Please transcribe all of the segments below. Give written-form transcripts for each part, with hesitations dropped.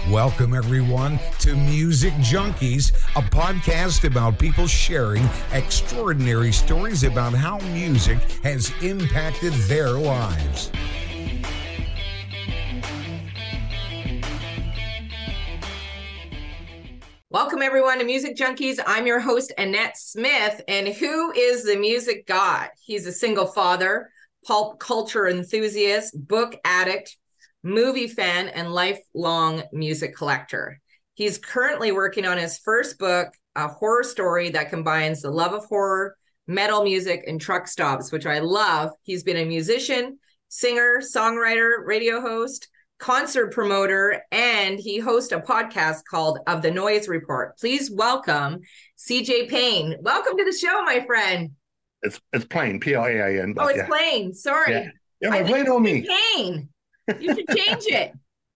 Welcome, everyone, to Music Junkies, a podcast about people sharing extraordinary stories about how music has impacted their lives. Welcome, everyone, to Music Junkies. I'm your host, Annette Smith. And who is the music god? He's a single father, pulp culture enthusiast, book addict, movie fan, and lifelong music collector. He's currently working on his first book, a horror story that combines the love of horror, metal music, and truck stops, which I love. He's been a musician, singer, songwriter, radio host, concert promoter, and he hosts a podcast called Of the Noise Report. Please welcome CJ Payne. Welcome to the show, my friend. It's Plain, P-L-A-I-N. Oh, it's Plain. Sorry. Yeah, my Plain on me. Payne. You should change it.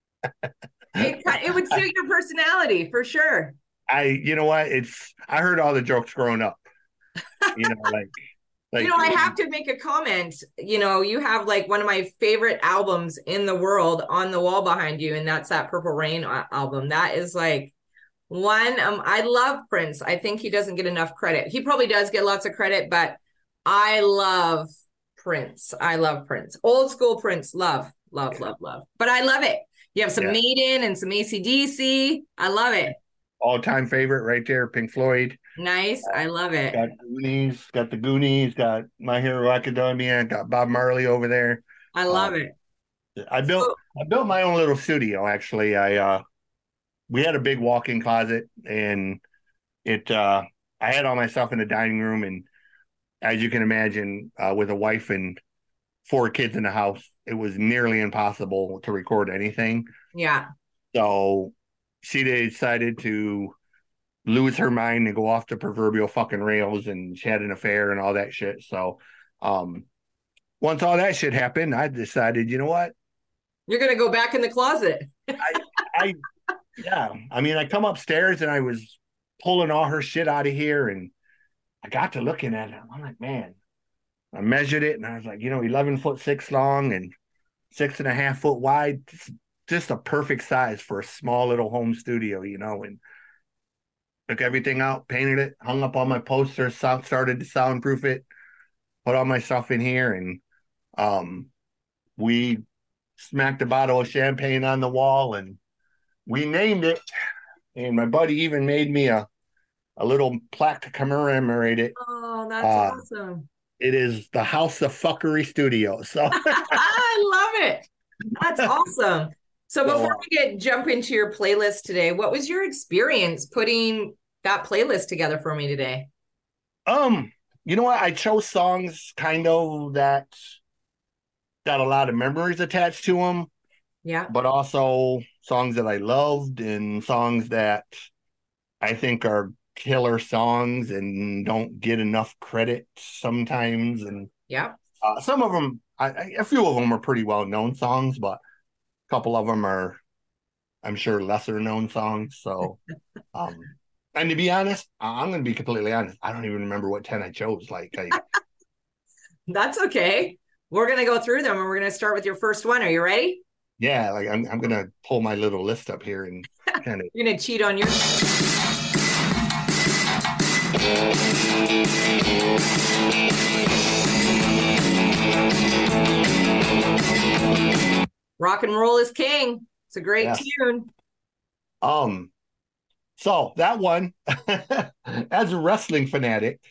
It would suit your personality for sure. You know what? I heard all the jokes growing up. I have to make a comment. You have like one of my favorite albums in the world on the wall behind you, and that's that Purple Rain album. That is like one. I love Prince. I think he doesn't get enough credit. He probably does get lots of credit, but I love Prince. I love Prince. Old school Prince. Love. But I love it. You have some Maiden and some AC/DC. I love it. All-time favorite right there, Pink Floyd. Nice. I love it. Got the Goonies, got My Hero Academia, got Bob Marley over there. I love it. I built my own little studio, actually. We had a big walk-in closet, and I had all my stuff in the dining room, and as you can imagine, with a wife and 4 kids in the house, it was nearly impossible to record anything. Yeah. So she decided to lose her mind and go off the proverbial fucking rails, and she had an affair and all that shit. So once all that shit happened, I decided, you know what? You're going to go back in the closet. I come upstairs and I was pulling all her shit out of here, and I got to looking at it. I'm like, man, I measured it and I was like, 11'6" long and 6.5 wide. Just a perfect size for a small little home studio, and took everything out, painted it, hung up all my posters, started to soundproof it, put all my stuff in here, and we smacked a bottle of champagne on the wall and we named it. And my buddy even made me a little plaque to commemorate it. Oh, that's awesome. It is the House of Fuckery Studio. So I love it. That's awesome. So before we jump into your playlist today, what was your experience putting that playlist together for me today? You know what? I chose songs kind of that got a lot of memories attached to them. Yeah. But also songs that I loved and songs that I think are killer songs and don't get enough credit sometimes. And some of them, a few of them are pretty well-known songs, but a couple of them are, I'm sure, lesser-known songs. So, and to be honest, I'm going to be completely honest, I don't even remember what 10 I chose. That's okay. We're going to go through them, and we're going to start with your first one. Are you ready? Yeah, I'm going to pull my little list up here and kind of... You're going to cheat on your... Rock and Roll is King. It's a great tune. So that one, as a wrestling fanatic,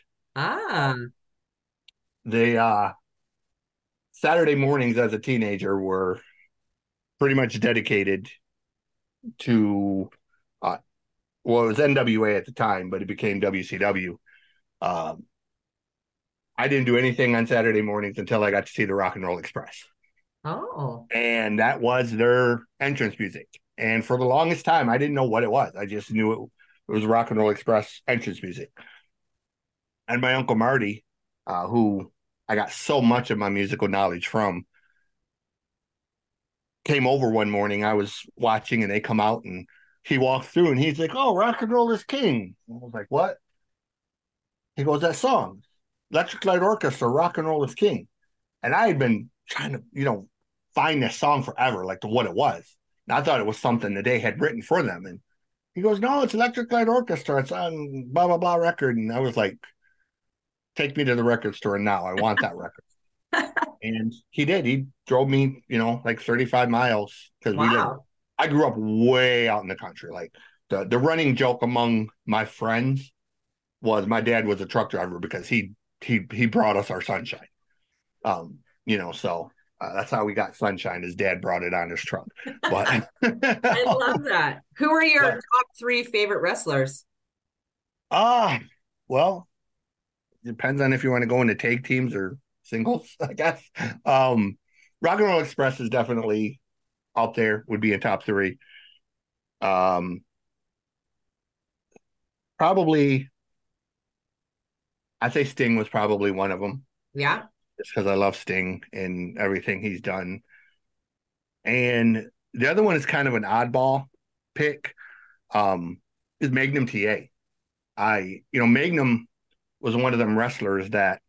the Saturday mornings as a teenager were pretty much dedicated to it was NWA at the time, but it became WCW. I didn't do anything on Saturday mornings until I got to see the Rock and Roll Express. Oh. And that was their entrance music. And for the longest time, I didn't know what it was. I just knew it was Rock and Roll Express entrance music. And my Uncle Marty, who I got so much of my musical knowledge from, came over one morning. I was watching and they come out and he walked through and he's like, "Oh, Rock and Roll is King." I was like, "What?" He goes, "That song, Electric Light Orchestra, Rock and Roll is King." And I had been trying to, find this song forever, like what it was. I thought it was something that they had written for them. And he goes, no, it's Electric Light Orchestra. It's on blah, blah, blah record. And I was like, take me to the record store now. I want that record. And he did. He drove me, like 35 miles because Wow. I grew up way out in the country. Like the running joke among my friends was my dad was a truck driver because he brought us our sunshine. So that's how we got sunshine. His dad brought it on his truck. But I love that. Who are your top 3 favorite wrestlers? Well, depends on if you want to go into tag teams or singles, I guess. Rock and Roll Express is definitely out there, would be in top 3. Probably, I'd say Sting was probably one of them. Yeah. Just because I love Sting and everything he's done. And the other one is kind of an oddball pick, is Magnum TA. Magnum was one of them wrestlers that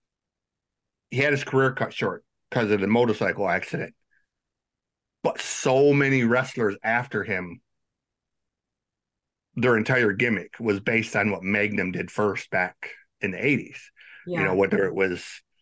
he had his career cut short because of the motorcycle accident. But so many wrestlers after him, their entire gimmick was based on what Magnum did first back in the 80s. Yeah. Whether it was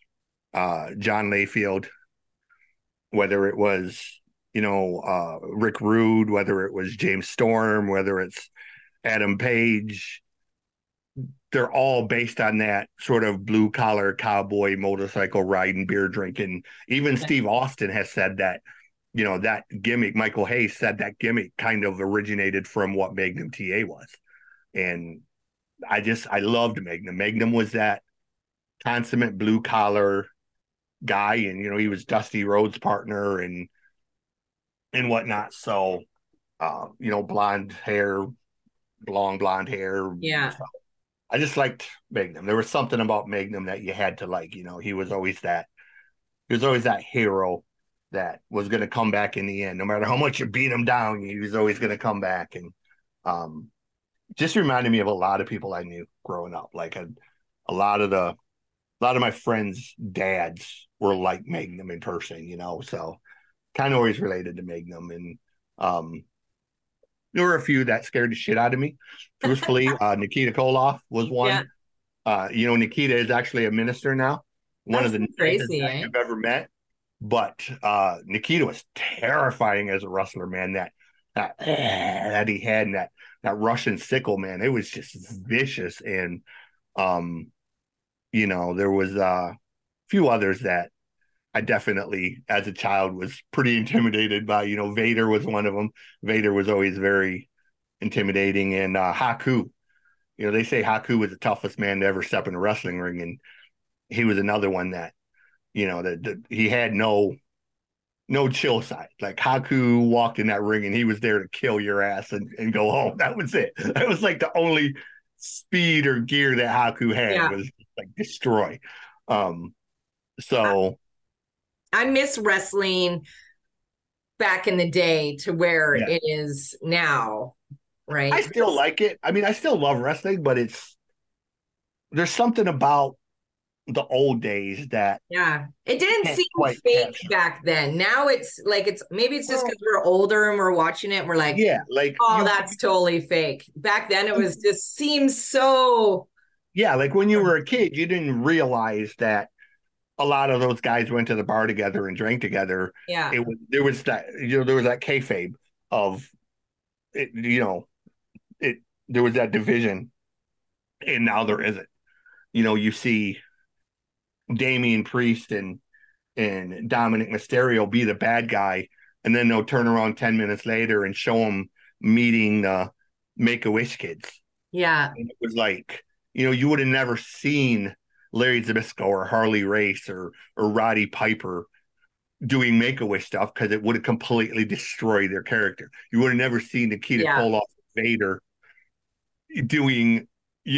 John Layfield, whether it was, Rick Rude, whether it was James Storm, whether it's Adam Page, they're all based on that sort of blue collar cowboy motorcycle riding, beer drinking. Even Steve Austin has said that, that gimmick, Michael Hayes said that gimmick kind of originated from what Magnum TA was. And I loved Magnum. Magnum was that consummate blue collar guy, and he was Dusty Rhodes' partner and whatnot. So blonde hair, long blonde hair. Yeah. So I just liked Magnum. There was something about Magnum that you had to like. He was always that hero that was going to come back in the end. No matter how much you beat him down, he was always going to come back. And just reminded me of a lot of people I knew growing up. Like a lot of my friends' dads were like Magnum in person, so kind of always related to Magnum. And there were a few that scared the shit out of me. Truthfully, Nikita Koloff was one. Yeah. Nikita is actually a minister now. One of the crazy I've ever met. But Nikita was terrifying as a wrestler, man. That he had, and that Russian sickle, man, it was just vicious. And there was a few others that I definitely, as a child, was pretty intimidated by. Vader was one of them. Vader was always very intimidating. And Haku, they say Haku was the toughest man to ever step in a wrestling ring. And he was another one that, that he had no chill side. Like Haku walked in that ring and he was there to kill your ass and go home. That was it. That was like the only speed or gear that Haku had was like destroy. So I miss wrestling back in the day to where it is now, right? I still like it. I mean, I still love wrestling, but there's something about the old days that it didn't seem fake back then. Now it's like maybe it's just because we're older and we're watching it and we're like, that's totally fake. Back then it was just seems so like when you were a kid you didn't realize that a lot of those guys went to the bar together and drank together. There was that kayfabe of it, there was that division, and now there isn't. You see Damian Priest and Dominic Mysterio be the bad guy, and then they'll turn around 10 minutes later and show them meeting the Make-A-Wish kids. Yeah. And it was like, you would have never seen Larry Zbyszko or Harley Race or Roddy Piper doing Make-A-Wish stuff because it would have completely destroyed their character. You would have never seen Nikita Koloff Vader doing,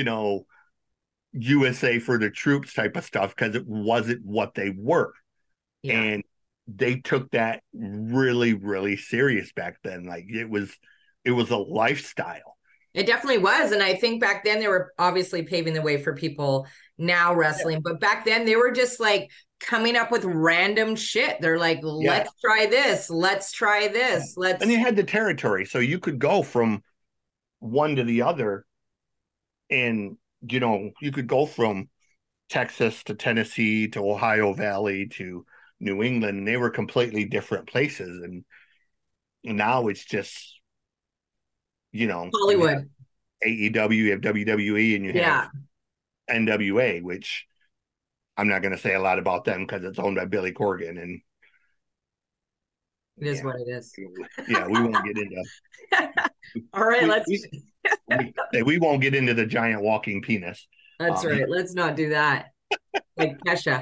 USA for the troops type of stuff because it wasn't what they were. And they took that really, really serious back then. Like it was a lifestyle. It definitely was. And I think back then they were obviously paving the way for people now wrestling, but back then they were just like coming up with random shit. They're like, let's try this. Let's try this. And you had the territory. So you could go from one to the other. And, you know, you could go from Texas to Tennessee to Ohio Valley to New England. And they were completely different places. And now it's just, you know, Hollywood. AEW, you have WWE, and you have NWA, which I'm not going to say a lot about them because it's owned by Billy Corgan, and it is what it is. Yeah, we won't get into. All right, we won't get into the giant walking penis. That's right. Let's not do that. Like Kesha.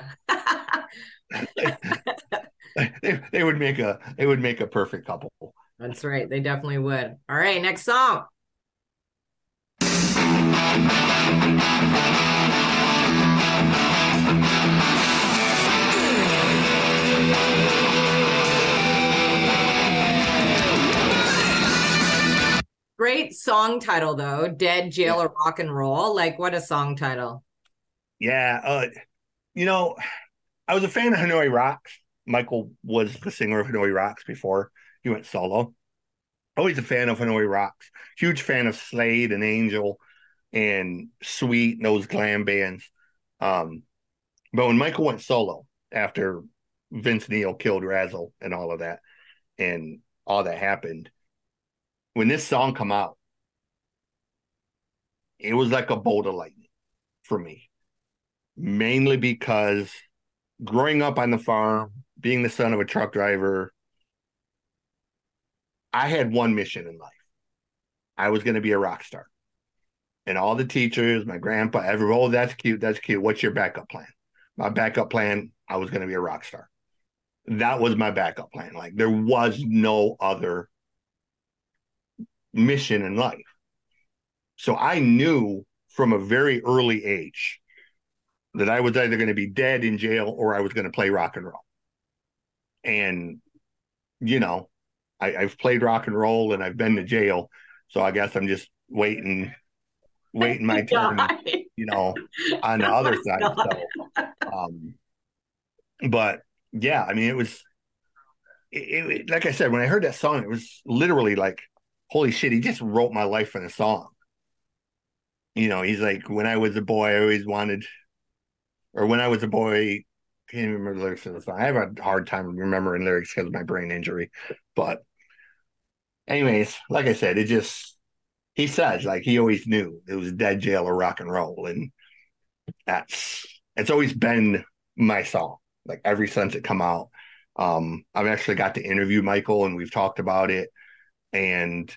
They would make a perfect couple. That's right. They definitely would. All right, next song. Great song title though. Dead, Jail, or Rock and Roll. Like, what a song title. Yeah. You know, I was a fan of Hanoi Rocks. Michael was the singer of Hanoi Rocks before he went solo. Always a fan of Hanoi Rocks. Huge fan of Slade and Angel and Sweet and those glam bands. But when Michael went solo after Vince Neil killed Razzle and all of that, and all that happened, when this song come out, it was like a bolt of lightning for me. Mainly because growing up on the farm, being the son of a truck driver, I had one mission in life. I was going to be a rock star. And all the teachers, my grandpa, everyone, oh, that's cute, that's cute. What's your backup plan? My backup plan, I was going to be a rock star. That was my backup plan. Like, there was no other mission in life. So I knew from a very early age that I was either going to be dead in jail or I was going to play rock and roll. And, you know, I've played rock and roll and I've been to jail. So I guess I'm just waiting my turn, you know, on the other side. So, but yeah, I mean, it was like I said, when I heard that song, it was literally like, holy shit, he just wrote my life in a song. You know, he's like, when I was a boy, I always wanted, or when I was a boy, can't even remember the lyrics of the song. I have a hard time remembering lyrics because of my brain injury. But anyways, like I said, he says, like, he always knew it was dead, jail, or rock and roll. And it's always been my song, like ever since it come out. I've actually got to interview Michael and we've talked about it. And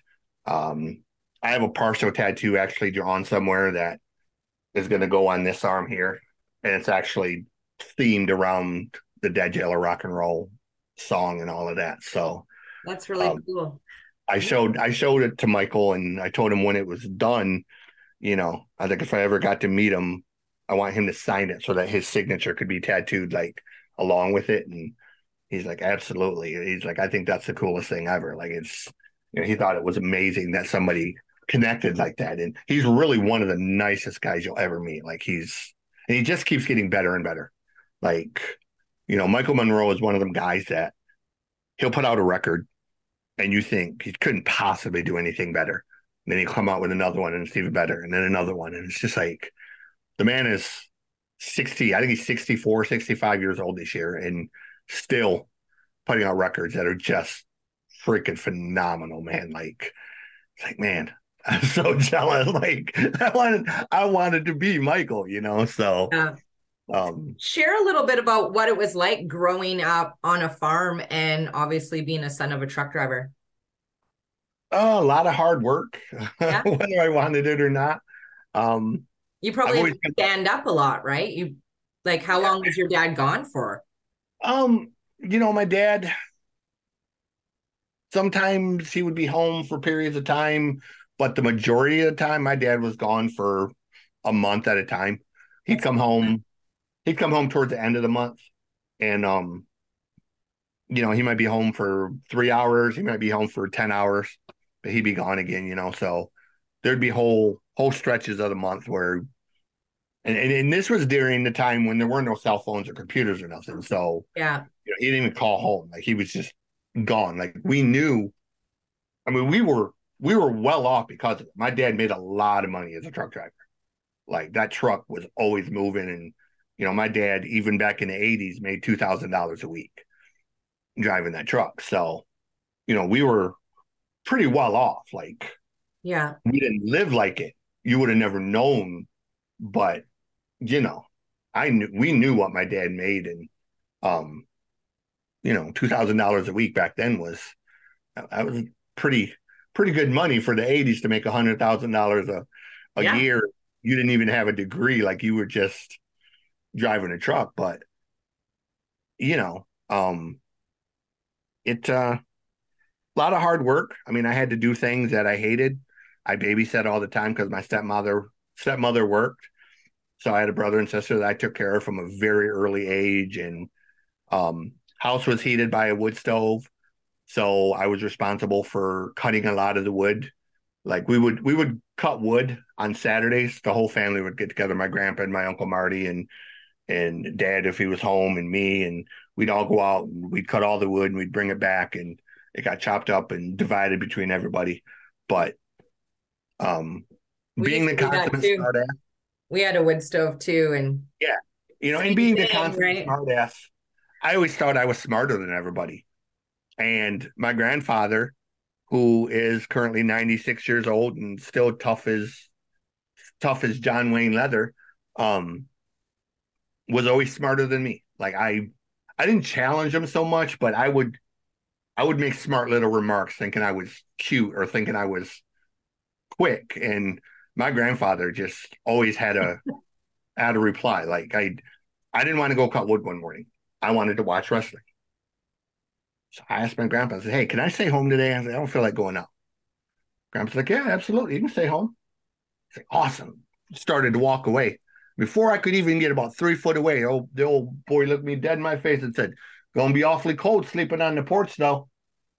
I have a partial tattoo actually drawn somewhere that is going to go on this arm here. And it's actually themed around the Dead, Jail, or Rock and Roll song and all of that. So that's really cool. I showed it to Michael and I told him when it was done, you know, I think if I ever got to meet him, I want him to sign it so that his signature could be tattooed like along with it. And he's like, absolutely. He's like, I think that's the coolest thing ever. Like, it's, you know, he thought it was amazing that somebody connected like that. And he's really one of the nicest guys you'll ever meet. Like, and he just keeps getting better and better. Like, you know, Michael Monroe is one of them guys that he'll put out a record and you think he couldn't possibly do anything better. And then he'll come out with another one and it's even better. And then another one. And it's just like, the man is 60, I think he's 64, 65 years old this year and still putting out records that are just freaking phenomenal, man. Like, it's like, man, I'm so jealous. Like, I wanted to be Michael, you know? So share a little bit about what it was like growing up on a farm and obviously being a son of a truck driver. Oh, a lot of hard work, whether I wanted it or not. You probably have to stand up a lot, right? You like, how long was your dad gone for? You know, my dad, sometimes he would be home for periods of time, but the majority of the time, my dad was gone for a month at a time. He'd come home towards the end of the month. And, you know, he might be home for 3 hours. He might be home for 10 hours, but he'd be gone again, you know? So there'd be whole stretches of the month where And this was during the time when there were no cell phones or computers or nothing. So Yeah. he didn't even call home. Like he was just gone. Like we knew. I mean, we were well off because of it. My dad made a lot of money as a truck driver. Like that truck was always moving, and my dad even back in the '80s made $2,000 a week driving that truck. So we were pretty well off. Like Yeah. we didn't live like it. You would have never known, but we knew what my dad made, and $2,000 a week back then was pretty good money for the '80s to make $100,000 a Yeah. year. You didn't even have a degree, like you were just driving a truck, but it a lot of hard work. I mean, I had to do things that I hated. I babysat all the time because my stepmother worked. So I had a brother and sister that I took care of from a very early age, and house was heated by a wood stove. So I was responsible for cutting a lot of the wood. Like we would cut wood on Saturdays. The whole family would get together, my grandpa and my Uncle Marty and dad if he was home, and me, and we'd all go out and we'd cut all the wood and we'd bring it back, and it got chopped up and divided between everybody. But We being used the to do that consummate too. smart ass, We had a wood stove too, and yeah, and same being the thing, consummate right? smart ass, I always thought I was smarter than everybody. And my grandfather, who is currently 96 years old and still tough as John Wayne Leather, um, was always smarter than me. Like I didn't challenge him so much, but I would make smart little remarks thinking I was cute or thinking I was quick. And my grandfather just always had a reply. Like I didn't want to go cut wood one morning. I wanted to watch wrestling. So I asked my grandpa, I said, "Hey, can I stay home today?" I said, "I don't feel like going out." Grandpa's like, "Yeah, absolutely. You can stay home." I said, "Awesome." Started to walk away. Before I could even get about 3 foot away, the old boy looked me dead in my face and said, "Gonna be awfully cold sleeping on the porch though.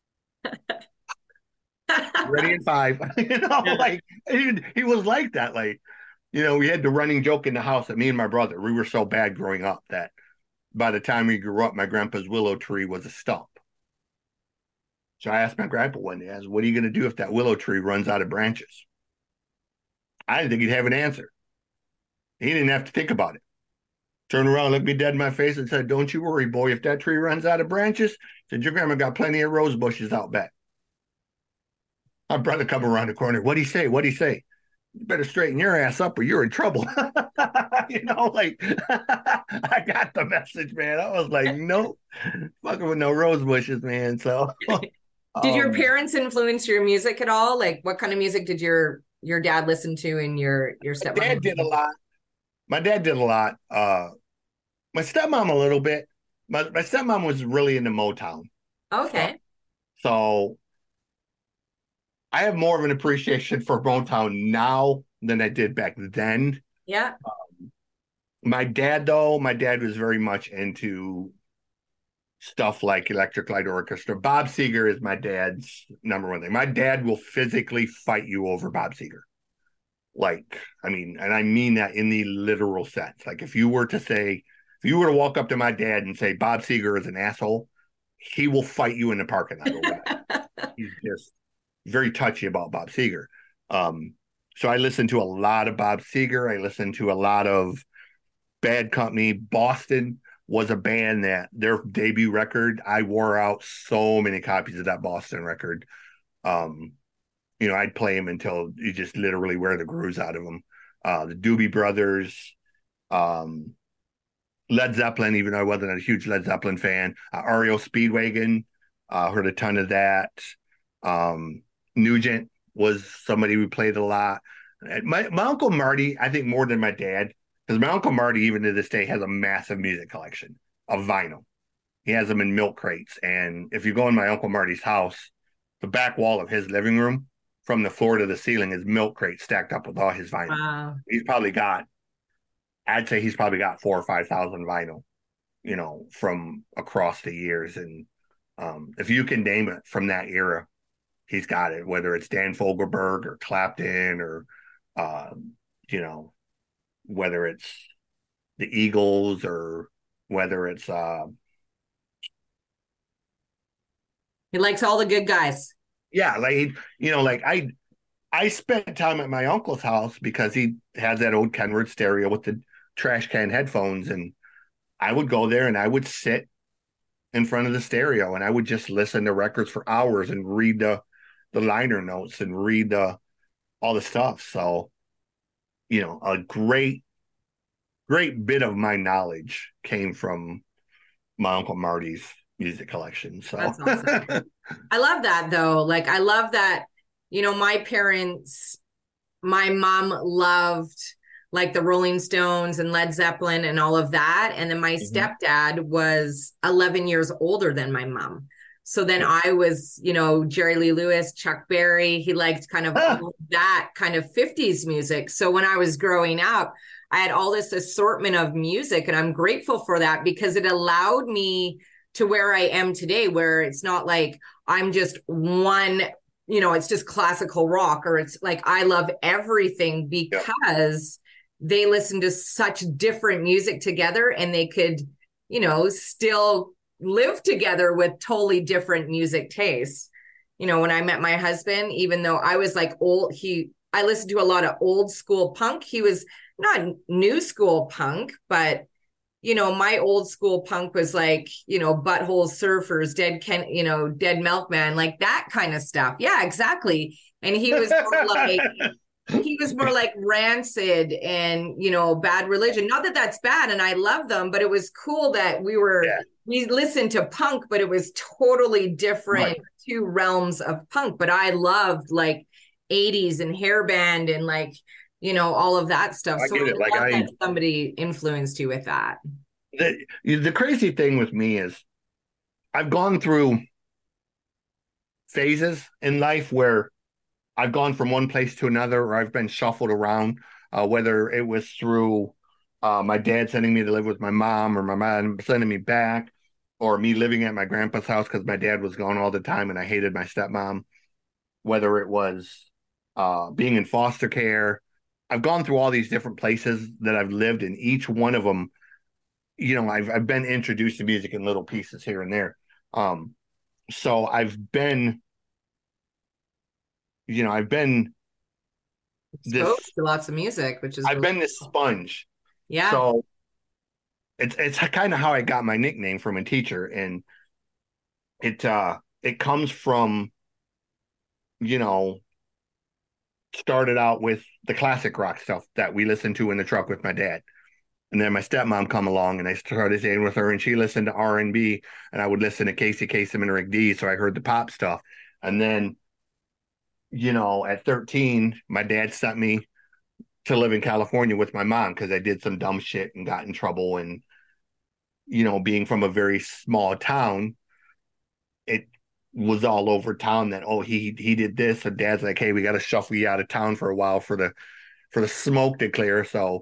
Ready in 5." Yeah. Like he was like that. Like, we had the running joke in the house that me and my brother, we were so bad growing up that by the time we grew up, my grandpa's willow tree was a stump. So I asked my grandpa one day, I said, "What are you going to do if that willow tree runs out of branches?" I didn't think he'd have an answer. He didn't have to think about it. Turned around, looked me dead in my face, and said, "Don't you worry, boy. If that tree runs out of branches," said, "your grandma got plenty of rose bushes out back." My brother come around the corner. "What'd he say? What'd he say?" "You better straighten your ass up or you're in trouble." Like I got the message, man. I was like, nope, fucking with no rose bushes, man. So Did your um parents influence your music at all? Like, what kind of music did your dad listen to and your stepmom dad did a listen lot. My dad did a lot. My stepmom a little bit. My stepmom was really into Motown to? stuff. Okay. So I have more of an appreciation for Motown now than I did back then. Yeah. My dad, though, my dad was very much into stuff like Electric Light Orchestra. Bob Seger is my dad's number one thing. My dad will physically fight you over Bob Seger. Like, I mean, and I mean that in the literal sense. Like, if you were to walk up to my dad and say Bob Seger is an asshole, he will fight you in the parking lot over that. He's just very touchy about Bob Seger. So I listened to a lot of Bob Seger. I listened to a lot of Bad Company. Boston was a band that their debut record, I wore out so many copies of that Boston record. I'd play them until you just literally wear the grooves out of them. The Doobie Brothers, Led Zeppelin, even though I wasn't a huge Led Zeppelin fan. REO Speedwagon, heard a ton of that. Nugent was somebody we played a lot. My Uncle Marty, I think more than my dad, because my Uncle Marty, even to this day, has a massive music collection of vinyl. He has them in milk crates. And if you go in my Uncle Marty's house, the back wall of his living room, from the floor to the ceiling, is milk crates stacked up with all his vinyl. Wow. I'd say he's probably got 4,000 or 5,000 vinyl, from across the years. And if you can name it from that era, he's got it, whether it's Dan Fogelberg or Clapton or, whether it's the Eagles or whether it's He likes all the good guys. yeah, like like I spent time at my uncle's house because he has that old Kenwood stereo with the trash can headphones, and I would go there and I would sit in front of the stereo and I would just listen to records for hours and read the liner notes and read all the stuff. So, a great bit of my knowledge came from my Uncle Marty's music collection. So That's awesome. I love that though. Like I love that, my mom loved like the Rolling Stones and Led Zeppelin and all of that. And then my stepdad was 11 years older than my mom. So then I was, Jerry Lee Lewis, Chuck Berry. He liked kind of all of that kind of 50s music. So when I was growing up, I had all this assortment of music, and I'm grateful for that because it allowed me to where I am today, where it's not like I'm just one, it's just classical rock, or it's like I love everything because they listen to such different music together, and they could, still live together with totally different music tastes. When I met my husband, even though I was like I listened to a lot of old school punk. He was not new school punk, but my old school punk was like, Butthole Surfers, Dead Milkman, like that kind of stuff. Yeah, exactly. And he was more like Rancid and, Bad Religion. Not that that's bad, and I love them, but it was cool that we listened to punk, but it was totally different two realms of punk. But I loved like 80s and hair band and like, all of that stuff. So I love that somebody influenced you with that. The crazy thing with me is I've gone through phases in life where I've gone from one place to another, or I've been shuffled around, whether it was through my dad sending me to live with my mom, or my mom sending me back, or me living at my grandpa's house because my dad was gone all the time and I hated my stepmom, whether it was being in foster care. I've gone through all these different places that I've lived in. Each one of them, I've been introduced to music in little pieces here and there. So I've been exposed to lots of music, which is I've been this sponge. Yeah. So it's kind of how I got my nickname from a teacher, and it comes from, started out with the classic rock stuff that we listened to in the truck with my dad. And then my stepmom come along and I started staying with her, and she listened to R&B, and I would listen to Casey Kasem and Rick D. So I heard the pop stuff. And then, at 13, my dad sent me to live in California with my mom because I did some dumb shit and got in trouble. And, being from a very small town, it was all over town that, he did this. And dad's like, hey, we got to shuffle you out of town for a while for the smoke to clear. So,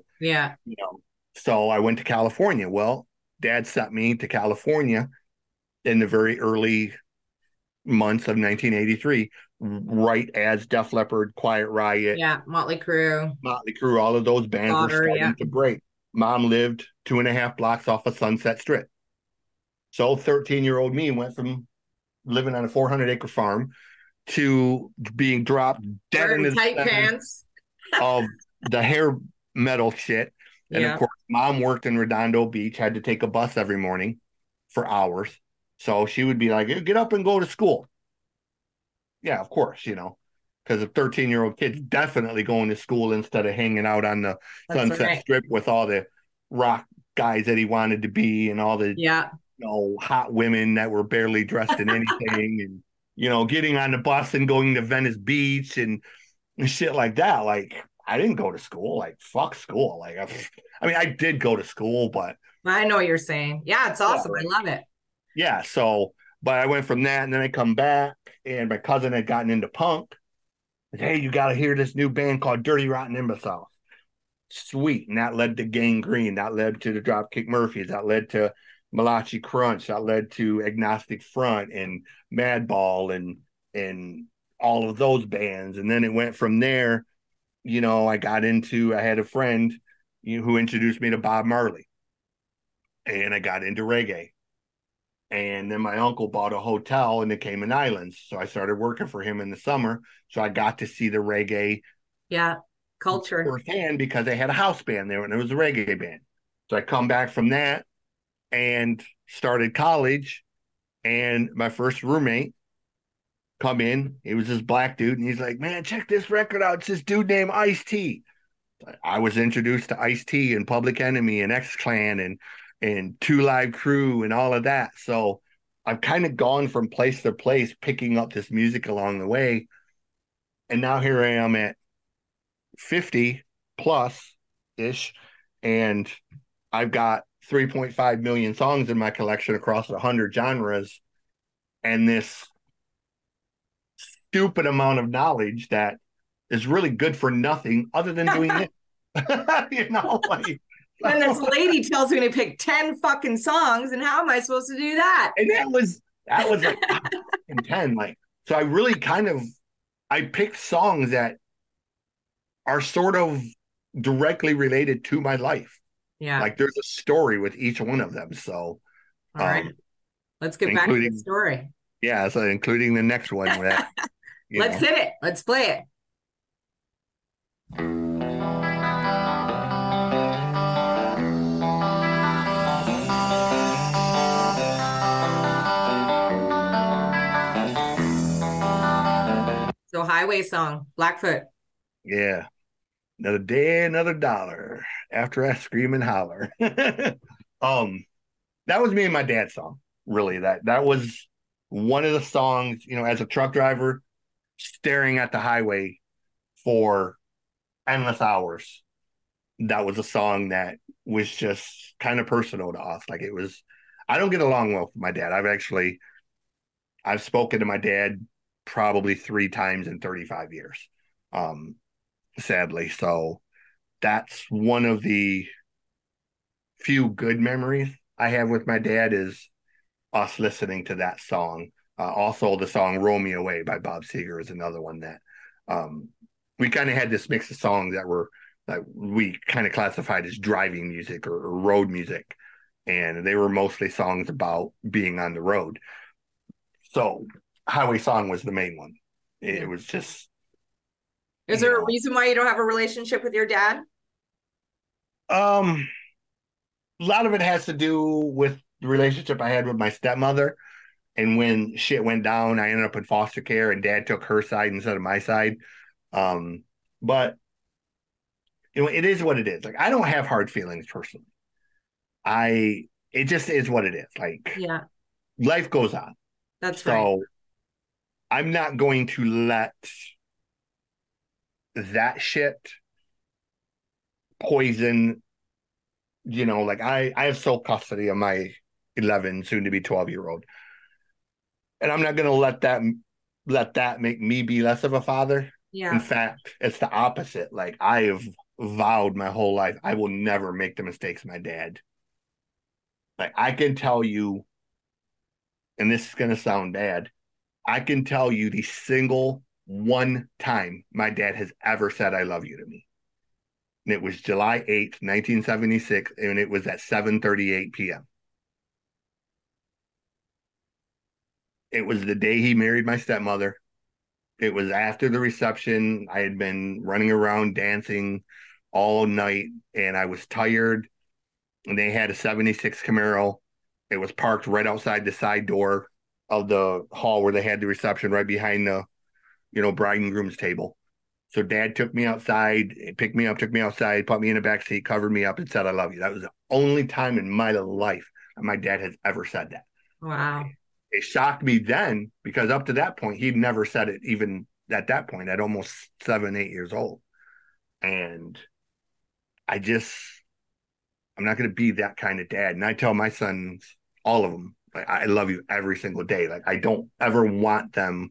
so I went to California. Well, dad sent me to California in the very early months of 1983, right as Def Leppard, Quiet Riot, Motley Crue, all of those bands were starting to break. Mom lived 2.5 blocks off of Sunset Strip. So 13-year-old me went from living on a 400-acre farm to being dropped dead in the tight pants of the hair metal shit. And of course, mom worked in Redondo Beach, had to take a bus every morning for hours. So she would be like, get up and go to school. Yeah, of course, because a 13-year-old kid's definitely going to school instead of hanging out on the Sunset Strip with all the rock guys that he wanted to be and all the hot women that were barely dressed in anything and, getting on the bus and going to Venice Beach and shit like that. Like, I didn't go to school. Like, fuck school. Like, I did go to school, but I know what you're saying. Yeah, it's awesome. I love it. Yeah. So, but I went from that, and then I come back, and my cousin had gotten into punk. Said, hey, you got to hear this new band called Dirty Rotten Imbeciles. Sweet. And that led to Gang Green. That led to the Dropkick Murphys. That led to Malachi Crunch. That led to Agnostic Front and Madball and all of those bands. And then it went from there. I had a friend who introduced me to Bob Marley. And I got into reggae. And then my uncle bought a hotel in the Cayman Islands. So I started working for him in the summer. So I got to see the reggae culture firsthand because they had a house band there and it was a reggae band. So I come back from that and started college. And my first roommate come in. He was this black dude. And he's like, man, check this record out. It's this dude named Ice-T. I was introduced to Ice-T and Public Enemy and X-Clan and Two Live Crew and all of that. So I've kind of gone from place to place, picking up this music along the way. And now here I am at 50 plus ish. And I've got 3.5 million songs in my collection across 100 genres. And this stupid amount of knowledge that is really good for nothing other than doing it. You know, like, and this lady tells me to pick 10 fucking songs, and how am I supposed to do that? And that was like 10. Like, so I really I picked songs that are sort of directly related to my life. Yeah. Like there's a story with each one of them. So all right. Let's get back to the story. Yeah, so including the next one. That, Let's hit it. Let's play it. So Highway Song, Blackfoot. Yeah. Another day, another dollar after I scream and holler. That was me and my dad's song. Really, that was one of the songs, you know, as a truck driver, staring at the highway for endless hours. That was a song that was just kind of personal to us. Like it was, I don't get along well with my dad. I've spoken to my dad probably 3 times in 35 years. Sadly. So that's one of the few good memories I have with my dad is us listening to that song. Also the song Roll Me Away by Bob Seger is another one that we kind of had this mix of songs that we kind of classified as driving music or road music. And they were mostly songs about being on the road. So Highway Song was the main one. It was just. Is there a reason why you don't have a relationship with your dad? A lot of it has to do with the relationship I had with my stepmother. And when shit went down, I ended up in foster care and dad took her side instead of my side. But you know, it is what it is. Like I don't have hard feelings personally. It just is what it is. Like life goes on. That's right. So I'm not going to let that shit poison, you know, like I have sole custody of my 11 soon to be 12-year-old, and I'm not going to let that make me be less of a father. In fact, it's the opposite. Like I have vowed my whole life I will never make the mistakes my dad. Like I can tell you, and this is going to sound bad, I can tell you the single one time my dad has ever said I love you to me. And it was July 8th, 1976, and it was at 7:38 p.m. It was the day he married my stepmother. It was after the reception. I had been running around dancing all night, and I was tired. And they had a 76 Camaro. It was parked right outside the side door of the hall where they had the reception, right behind the, you know, bride and groom's table. So dad took me outside, picked me up, took me outside, put me in the back seat, covered me up, and said, I love you. That was the only time in my life that my dad has ever said that. Wow. It shocked me then because up to that point, he'd never said it even at that point at almost 7, 8 years old. And I'm not going to be that kind of dad. And I tell my sons, all of them, like, I love you every single day. Like, I don't ever want them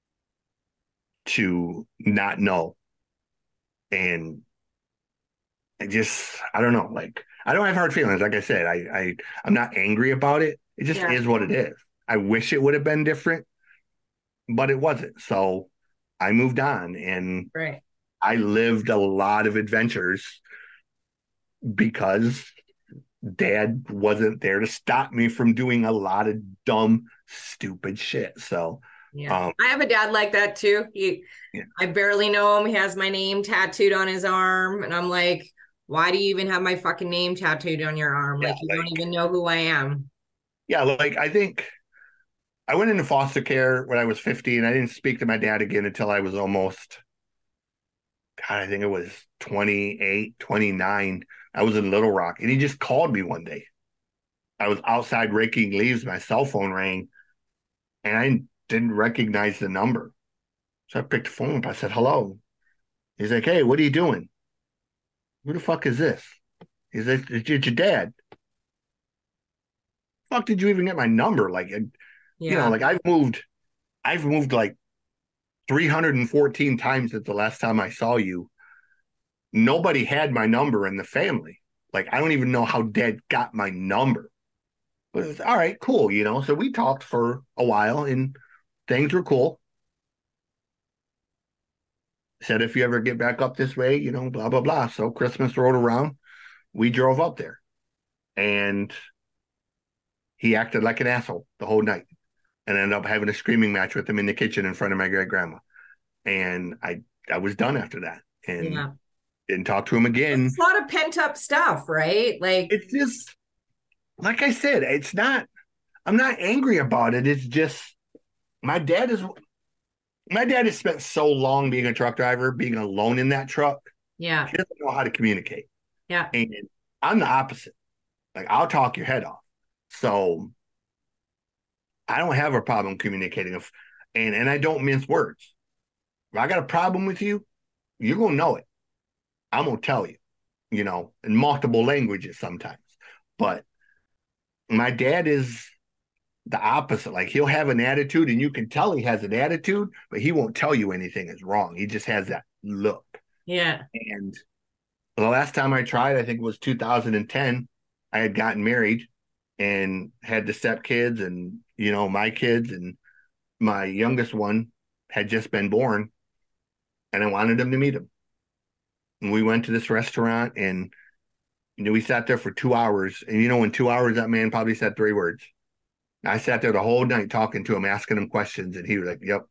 to not know. And I don't know. Like, I don't have hard feelings. Like I said, I'm not angry about it. It just is what it is. I wish it would have been different, but it wasn't. So I moved on and I lived a lot of adventures because dad wasn't there to stop me from doing a lot of dumb, stupid shit. So, yeah, I have a dad like that too. yeah. I barely know him. He has my name tattooed on his arm. And I'm like, why do you even have my fucking name tattooed on your arm? Yeah, Like, you don't even know who I am. yeah, like I think I went into foster care when I was 15. I didn't speak to my dad again until I was almost, God, I think it was 28, 29. I was in Little Rock and he just called me one day. I was outside raking leaves. My cell phone rang and I didn't recognize the number. So I picked the phone up. I said, hello. He's like, hey, what are you doing? Who the fuck is this? He's like, it's your dad. Fuck, did you even get my number? Like, Yeah. like I've moved like 314 times since the last time I saw you. Nobody had my number in the family. Like, I don't even know how dad got my number. But it was all right, cool, So we talked for a while and things were cool. Said if you ever get back up this way, blah, blah, blah. So Christmas rolled around. We drove up there. And he acted like an asshole the whole night and ended up having a screaming match with him in the kitchen in front of my great grandma. And I was done after that and didn't talk to him again. It's a lot of pent up stuff, right? Like, it's just, like I said, I'm not angry about it. It's just my dad has spent so long being a truck driver, being alone in that truck. Yeah. He doesn't know how to communicate. Yeah. And I'm the opposite. Like, I'll talk your head off. So I don't have a problem communicating. And I don't mince words. If I got a problem with you, you're going to know it. I'm going to tell you, in multiple languages sometimes. But my dad is the opposite. Like, he'll have an attitude and you can tell he has an attitude, but he won't tell you anything is wrong. He just has that look. Yeah. And the last time I tried, I think it was 2010, I had gotten married and had the stepkids and, my kids, and my youngest one had just been born and I wanted him to meet him. And we went to this restaurant and, we sat there for 2 hours. And, in 2 hours, that man probably said 3 words. I sat there the whole night talking to him, asking him questions. And he was like, yep.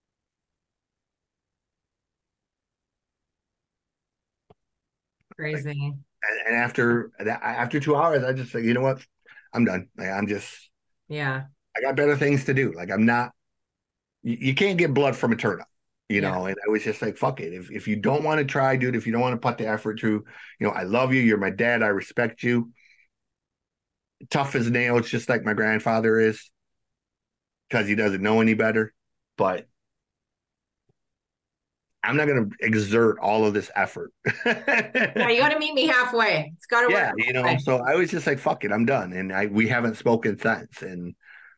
Crazy. And after 2 hours, I just said, you know what? I'm done. Like, yeah. I got better things to do. Like, I'm not, you can't get blood from a turnip, and I was just like, fuck it. If you don't want to try, dude, if you don't want to put the effort through, I love you. You're my dad. I respect you. Tough as nails, just like my grandfather is, because he doesn't know any better. But I'm not going to exert all of this effort. Yeah, you got to meet me halfway. It's got to work. Yeah, so I was just like, fuck it, I'm done. And we haven't spoken since. And,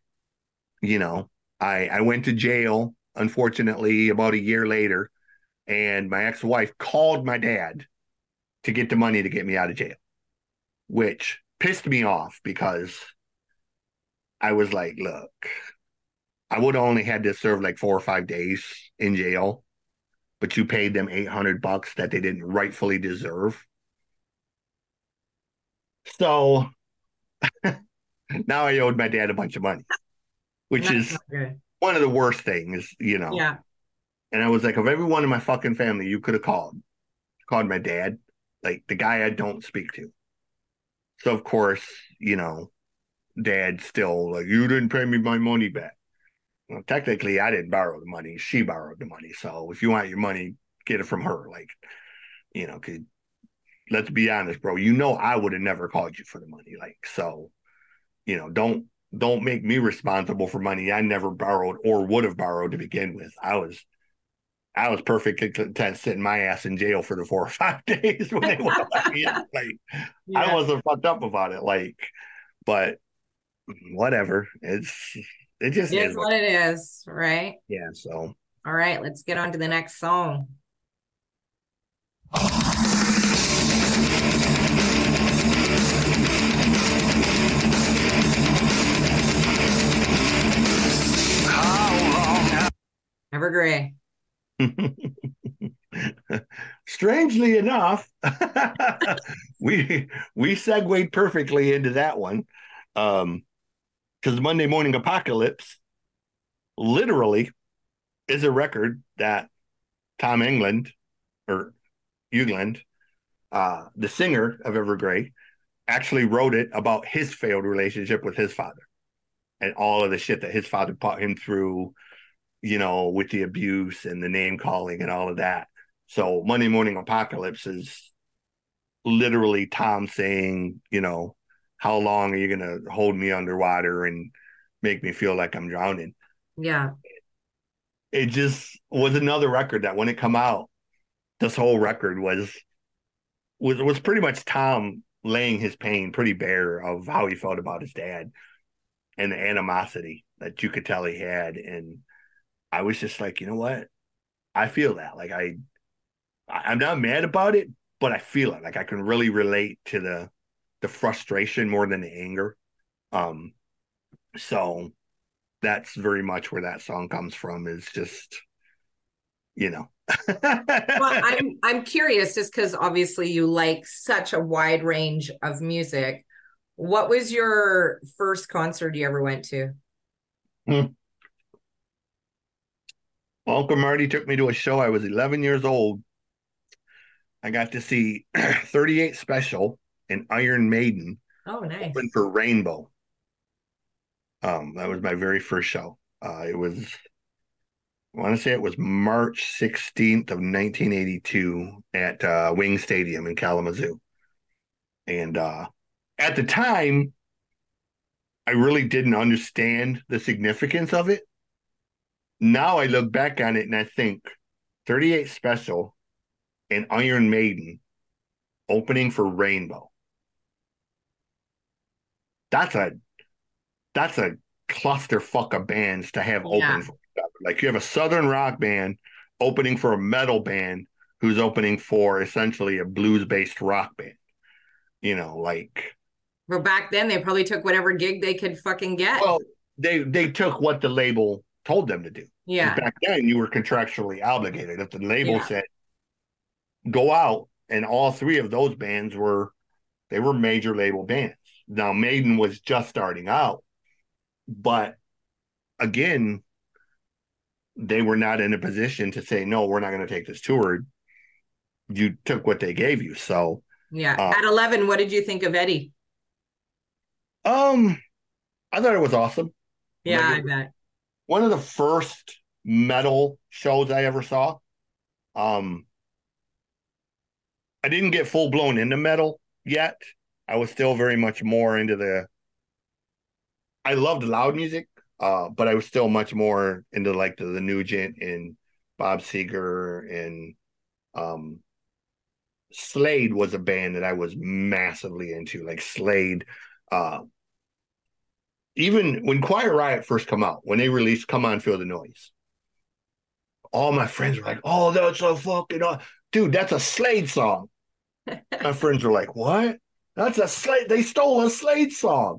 I went to jail, unfortunately, about a year later. And my ex-wife called my dad to get the money to get me out of jail, which pissed me off because I was like, look, I would have only had to serve like 4 or 5 days in jail, but you paid them $800 that they didn't rightfully deserve. So now I owed my dad a bunch of money, which is one of the worst things, Yeah. And I was like, of everyone in my fucking family you could have called my dad, like the guy I don't speak to. So of course, dad's still like, you didn't pay me my money back. Well, technically I didn't borrow the money. She borrowed the money. So if you want your money, get it from her. Like, 'cause let's be honest, bro, I would have never called you for the money. Like, so, don't make me responsible for money I never borrowed or would have borrowed to begin with. I was perfectly content sitting my ass in jail for the 4 or 5 days when they were like, I wasn't fucked up about it. Like, but whatever. It just is what it is, right? Yeah. So, all right, let's get on to the next song. Evergrey. strangely enough, we segued perfectly into that one. Because Monday Morning Apocalypse literally is a record that Tom England or Eugland, the singer of Evergrey, actually wrote it about his failed relationship with his father and all of the shit that his father put him through, with the abuse and the name calling and all of that. So Monday Morning Apocalypse is literally Tom saying, how long are you going to hold me underwater and make me feel like I'm drowning? Yeah. It just was another record that when it come out, this whole record was pretty much Tom laying his pain pretty bare of how he felt about his dad and the animosity that you could tell he had. And I was just like, you know what? I feel that. Like I'm not mad about it, but I feel it. Like I can really relate to the frustration more than the anger. So that's very much where that song comes from, is just, Well, I'm curious, just because obviously you like such a wide range of music. What was your first concert you ever went to? Uncle Marty took me to a show. I was 11 years old. I got to see 38 Special and Iron Maiden. Oh, nice. Open for Rainbow. That was my very first show. I want to say it was March 16th of 1982 at Wing Stadium in Kalamazoo. And at the time, I really didn't understand the significance of it. Now I look back on it and I think 38 Special and Iron Maiden opening for Rainbow. That's a clusterfuck of bands to have open for. Like you have a Southern rock band opening for a metal band who's opening for essentially a blues-based rock band. Well, back then they probably took whatever gig they could fucking get. Well, they took what the label told them to do. Yeah. Back then you were contractually obligated. If the label said go out, and all three of those bands were major label bands. Now Maiden was just starting out, but again, they were not in a position to say, no, we're not going to take this tour. You took what they gave you. So at 11, what did you think of Eddie? I thought it was awesome. Yeah, I bet. One of the first metal shows I ever saw. I didn't get full blown into metal yet. I was still very much more into I loved loud music, but I was still much more into like the Nugent and Bob Seger, and Slade was a band that I was massively into. Like Slade, even when Quiet Riot first come out, when they released "Come On, Feel the Noise," all my friends were like, "Oh, that's a fucking dude, that's a Slade song." My friends were like, "What? That's a Slade? They stole a Slade song,"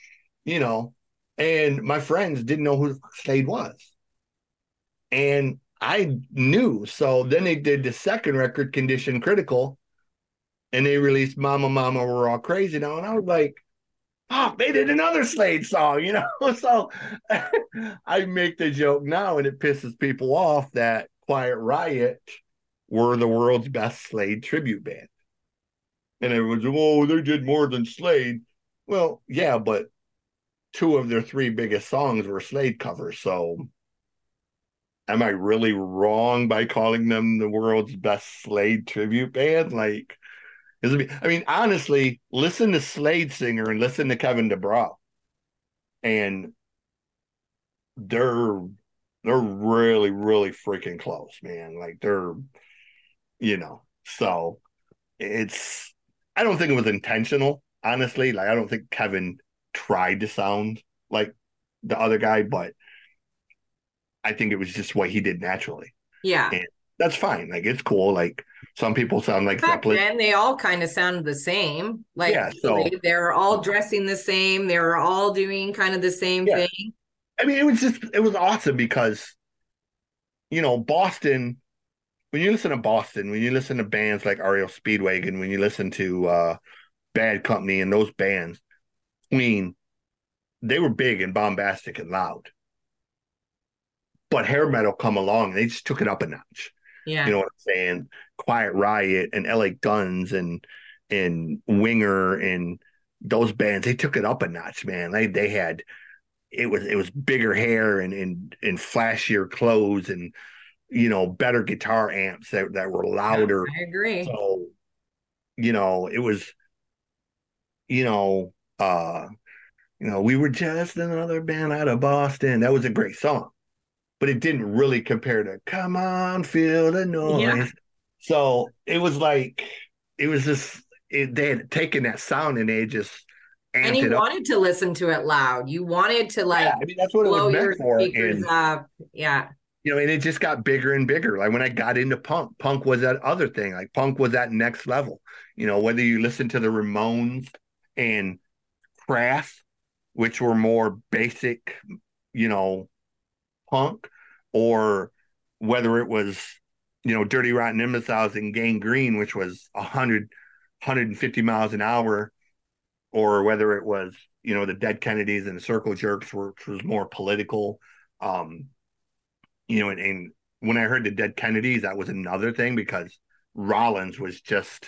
And my friends didn't know who Slade was, and I knew. So then they did the second record, Condition Critical, and they released "Mama, Mama, We're All Crazy Now," and I was like, "Oh, they did another Slade song," So I make the joke now, and it pisses people off that Quiet Riot were the world's best Slade tribute band. And everyone's, oh, they did more than Slade. Well, yeah, but two of their three biggest songs were Slade covers. So am I really wrong by calling them the world's best Slade tribute band? Like, honestly, listen to Slade singer and listen to Kevin DuBrow. And they're really, really freaking close, man. Like they're, so I don't think it was intentional, honestly. Like, I don't think Kevin tried to sound like the other guy, but I think it was just what he did naturally. Yeah. And that's fine. Like, it's cool. Like, some people sound like back Zeppelin. then they all kind of sounded the same. Like, yeah, so they're all dressing the same. They were all doing kind of the same thing. I mean, it was awesome because, Boston when you listen to Boston, when you listen to bands like REO Speedwagon, when you listen to Bad Company and those bands, Queen, they were big and bombastic and loud. But hair metal come along and they just took it up a notch. Yeah. You know what I'm saying? Quiet Riot and LA Guns and Winger and those bands, they took it up a notch, man. They had it was bigger hair and flashier clothes and better guitar amps that were louder. I agree. So, it was, you know, uh, we were just another band out of Boston. That was a great song, but it didn't really compare to "Come On, Feel the Noise." Yeah. So it was like it was just they had taken that sound and they just And amped you it up. wanted to listen to it loud. You wanted to Yeah, I mean that's what it blow was your meant for. speakers And up. Yeah. and it just got bigger and bigger. Like when I got into punk was that other thing. Like punk was that next level. Whether you listen to the Ramones and Crass, which were more basic, punk, or whether it was, Dirty Rotten Imbeciles and Gang Green, which was 150 miles an hour, or whether it was, the Dead Kennedys and the Circle Jerks, which was more political. And when I heard the Dead Kennedys, that was another thing because Rollins was just,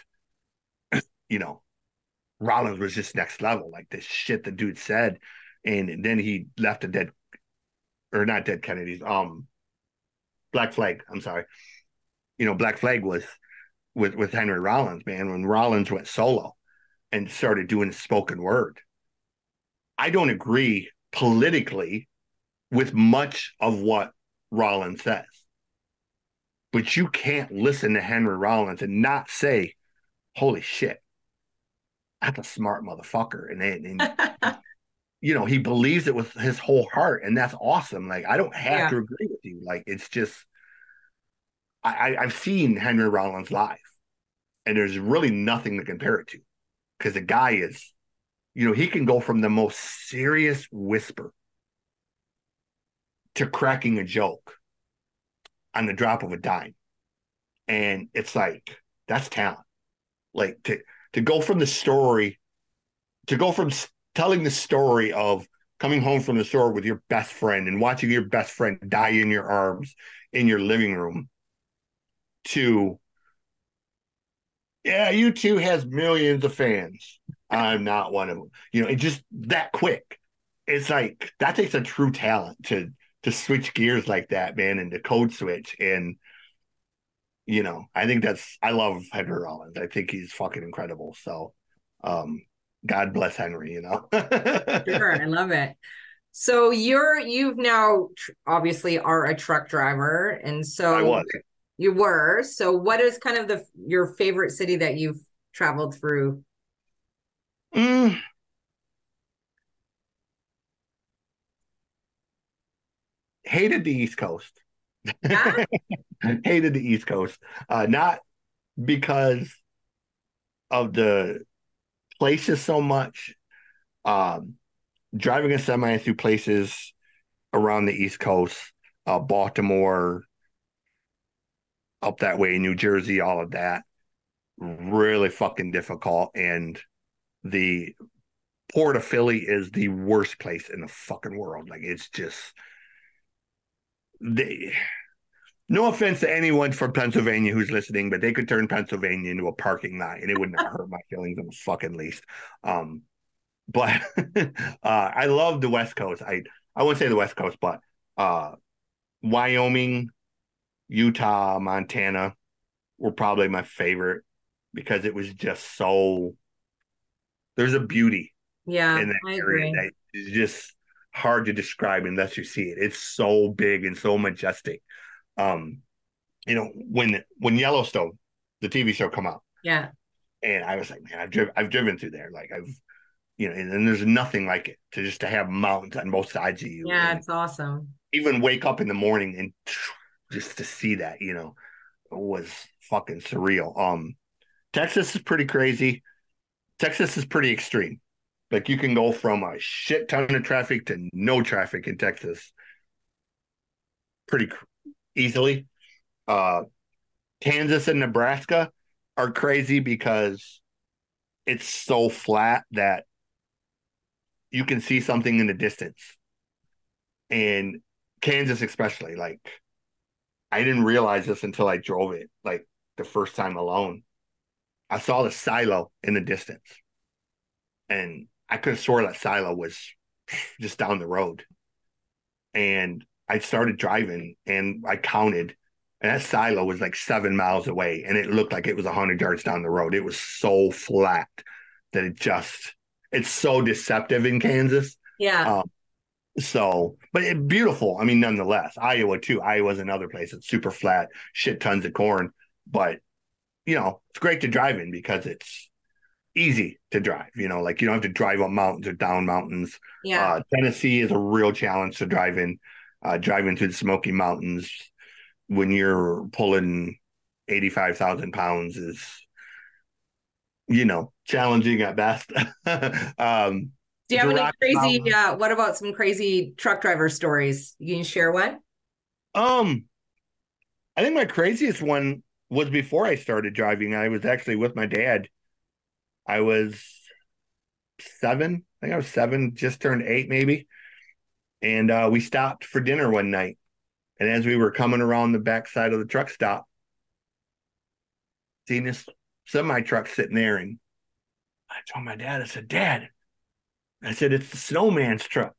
Rollins was just next level, like the shit the dude said. And then he left not Dead Kennedys, Black Flag. I'm sorry. Black Flag was with Henry Rollins, man, when Rollins went solo and started doing spoken word. I don't agree politically with much of what Rollins says, but you can't listen to Henry Rollins and not say, holy shit, that's a smart motherfucker. And he believes it with his whole heart, and that's awesome. Like, I don't have to agree with you. Like, it's just, I've seen Henry Rollins live, and there's really nothing to compare it to because the guy is, he can go from the most serious whisper to cracking a joke on the drop of a dime. And it's like, that's talent. Like to go from telling the story of coming home from the store with your best friend and watching your best friend die in your arms in your living room to, yeah, U2 has millions of fans. I'm not one of them. It's just that quick. It's like, that takes a true talent to switch gears like that, man, and to code switch. And, I love Henry Rollins. I think he's fucking incredible. So, God bless Henry, Sure, I love it. So you've now obviously are a truck driver, and so I was. You were. So what is kind of your favorite city that you've traveled through? Hated the East Coast. Yeah? Hated the East Coast. Not because of the places so much. Driving a semi through places around the East Coast, Baltimore, up that way, New Jersey, all of that, really fucking difficult. And the Port of Philly is the worst place in the fucking world. Like, it's just no offense to anyone from Pennsylvania who's listening, but they could turn Pennsylvania into a parking lot and it would not hurt my feelings in the fucking least. But I love the West Coast. I wouldn't say the West Coast, but Wyoming, Utah, Montana were probably my favorite because it was just so, there's a beauty in that area that is just hard to describe unless you see it. It's so big and so majestic. When Yellowstone, the TV show, come out, and I was like, man, I've driven through there. Like and there's nothing like it to have mountains on both sides of you. Yeah, it's awesome. Even wake up in the morning and just to see that, was fucking surreal. Texas is pretty crazy. Texas is pretty extreme. Like, you can go from a shit ton of traffic to no traffic in Texas pretty easily. Kansas and Nebraska are crazy because it's so flat that you can see something in the distance. And Kansas especially, like, I didn't realize this until I drove it, like, the first time alone. I saw the silo in the distance, and I could have swore that silo was just down the road. And I started driving, and I counted, and that silo was like 7 miles away, and it looked like it was 100 yards down the road. It was so flat that it's so deceptive in Kansas. Yeah. But beautiful. I mean, nonetheless, Iowa too. Iowa's another place that's super flat, shit tons of corn. But, it's great to drive in because it's easy to drive. Like, you don't have to drive up mountains or down mountains. Yeah. Tennessee is a real challenge to drive in. Driving through the Smoky Mountains when you're pulling 85,000 pounds is, challenging at best. Do you have any crazy, what about some crazy truck driver stories? You can share one? I think my craziest one was before I started driving. I was actually with my dad. I was 7. I think I was 7, just turned 8 maybe. And we stopped for dinner one night. And as we were coming around the backside of the truck stop, seen this semi-truck sitting there. And I told my dad, I said, Dad, it's the snowman's truck.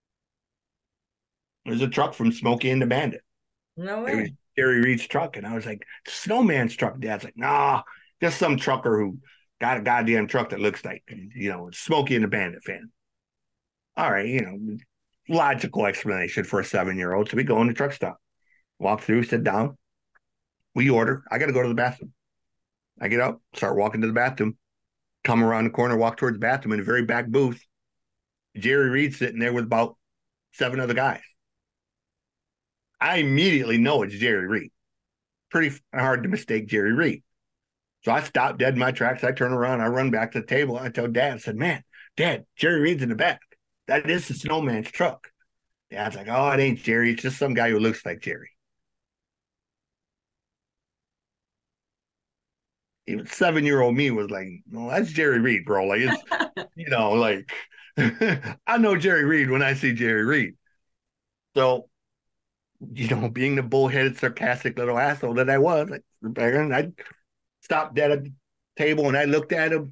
It was a truck from Smokey and the Bandit. No way. It was Jerry Reed's truck. And I was like, snowman's truck. Dad's like, nah, just some trucker who got a goddamn truck that looks like, Smokey and the Bandit fan. All right, logical explanation for a 7-year-old. So we go in the truck stop, walk through, sit down. We order. I got to go to the bathroom. I get up, start walking to the bathroom, come around the corner, walk towards the bathroom. In the very back booth, Jerry Reed sitting there with about 7 other guys. I immediately know it's Jerry Reed. Pretty hard to mistake Jerry Reed. So I stop dead in my tracks. I turn around. I run back to the table. I tell Dad, I said, man, Dad, Jerry Reed's in the back. That is the snowman's truck. Dad's like, oh, it ain't Jerry. It's just some guy who looks like Jerry. Even 7-year-old me was like, no, that's Jerry Reed, bro. Like, it's, I know Jerry Reed when I see Jerry Reed. So, being the bullheaded, sarcastic little asshole that I was, I stopped dead at the table and I looked at him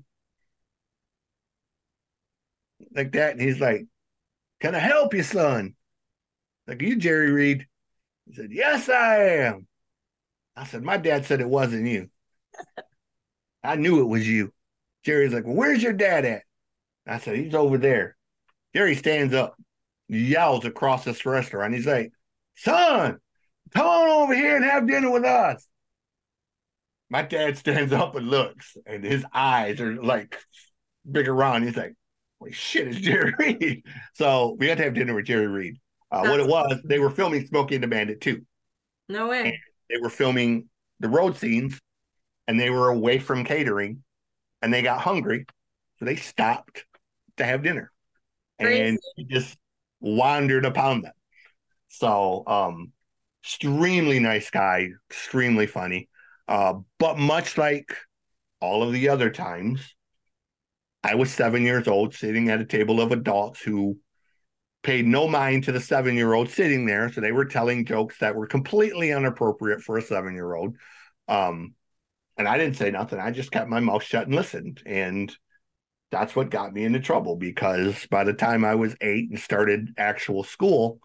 like that. And he's like, can I help you, son? Like, are you Jerry Reed? He said, yes, I am. I said, my dad said it wasn't you. I knew it was you. Jerry's like, well, where's your dad at? I said, he's over there. Jerry stands up, yells across this restaurant. He's like, son, come on over here and have dinner with us. My dad stands up and looks, and his eyes are like big around. He's like, holy shit, it's Jerry Reed. So we had to have dinner with Jerry Reed. What it was, they were filming Smokey and the Bandit too. No way. And they were filming the road scenes, and they were away from catering, and they got hungry, so they stopped to have dinner. Crazy. And he just wandered upon them. So, extremely nice guy, extremely funny. But much like all of the other times, I was 7 years old, sitting at a table of adults who paid no mind to the 7-year-old sitting there. So they were telling jokes that were completely inappropriate for a 7-year-old. And I didn't say nothing. I just kept my mouth shut and listened. And that's what got me into trouble, because by the time I was 8 and started actual school,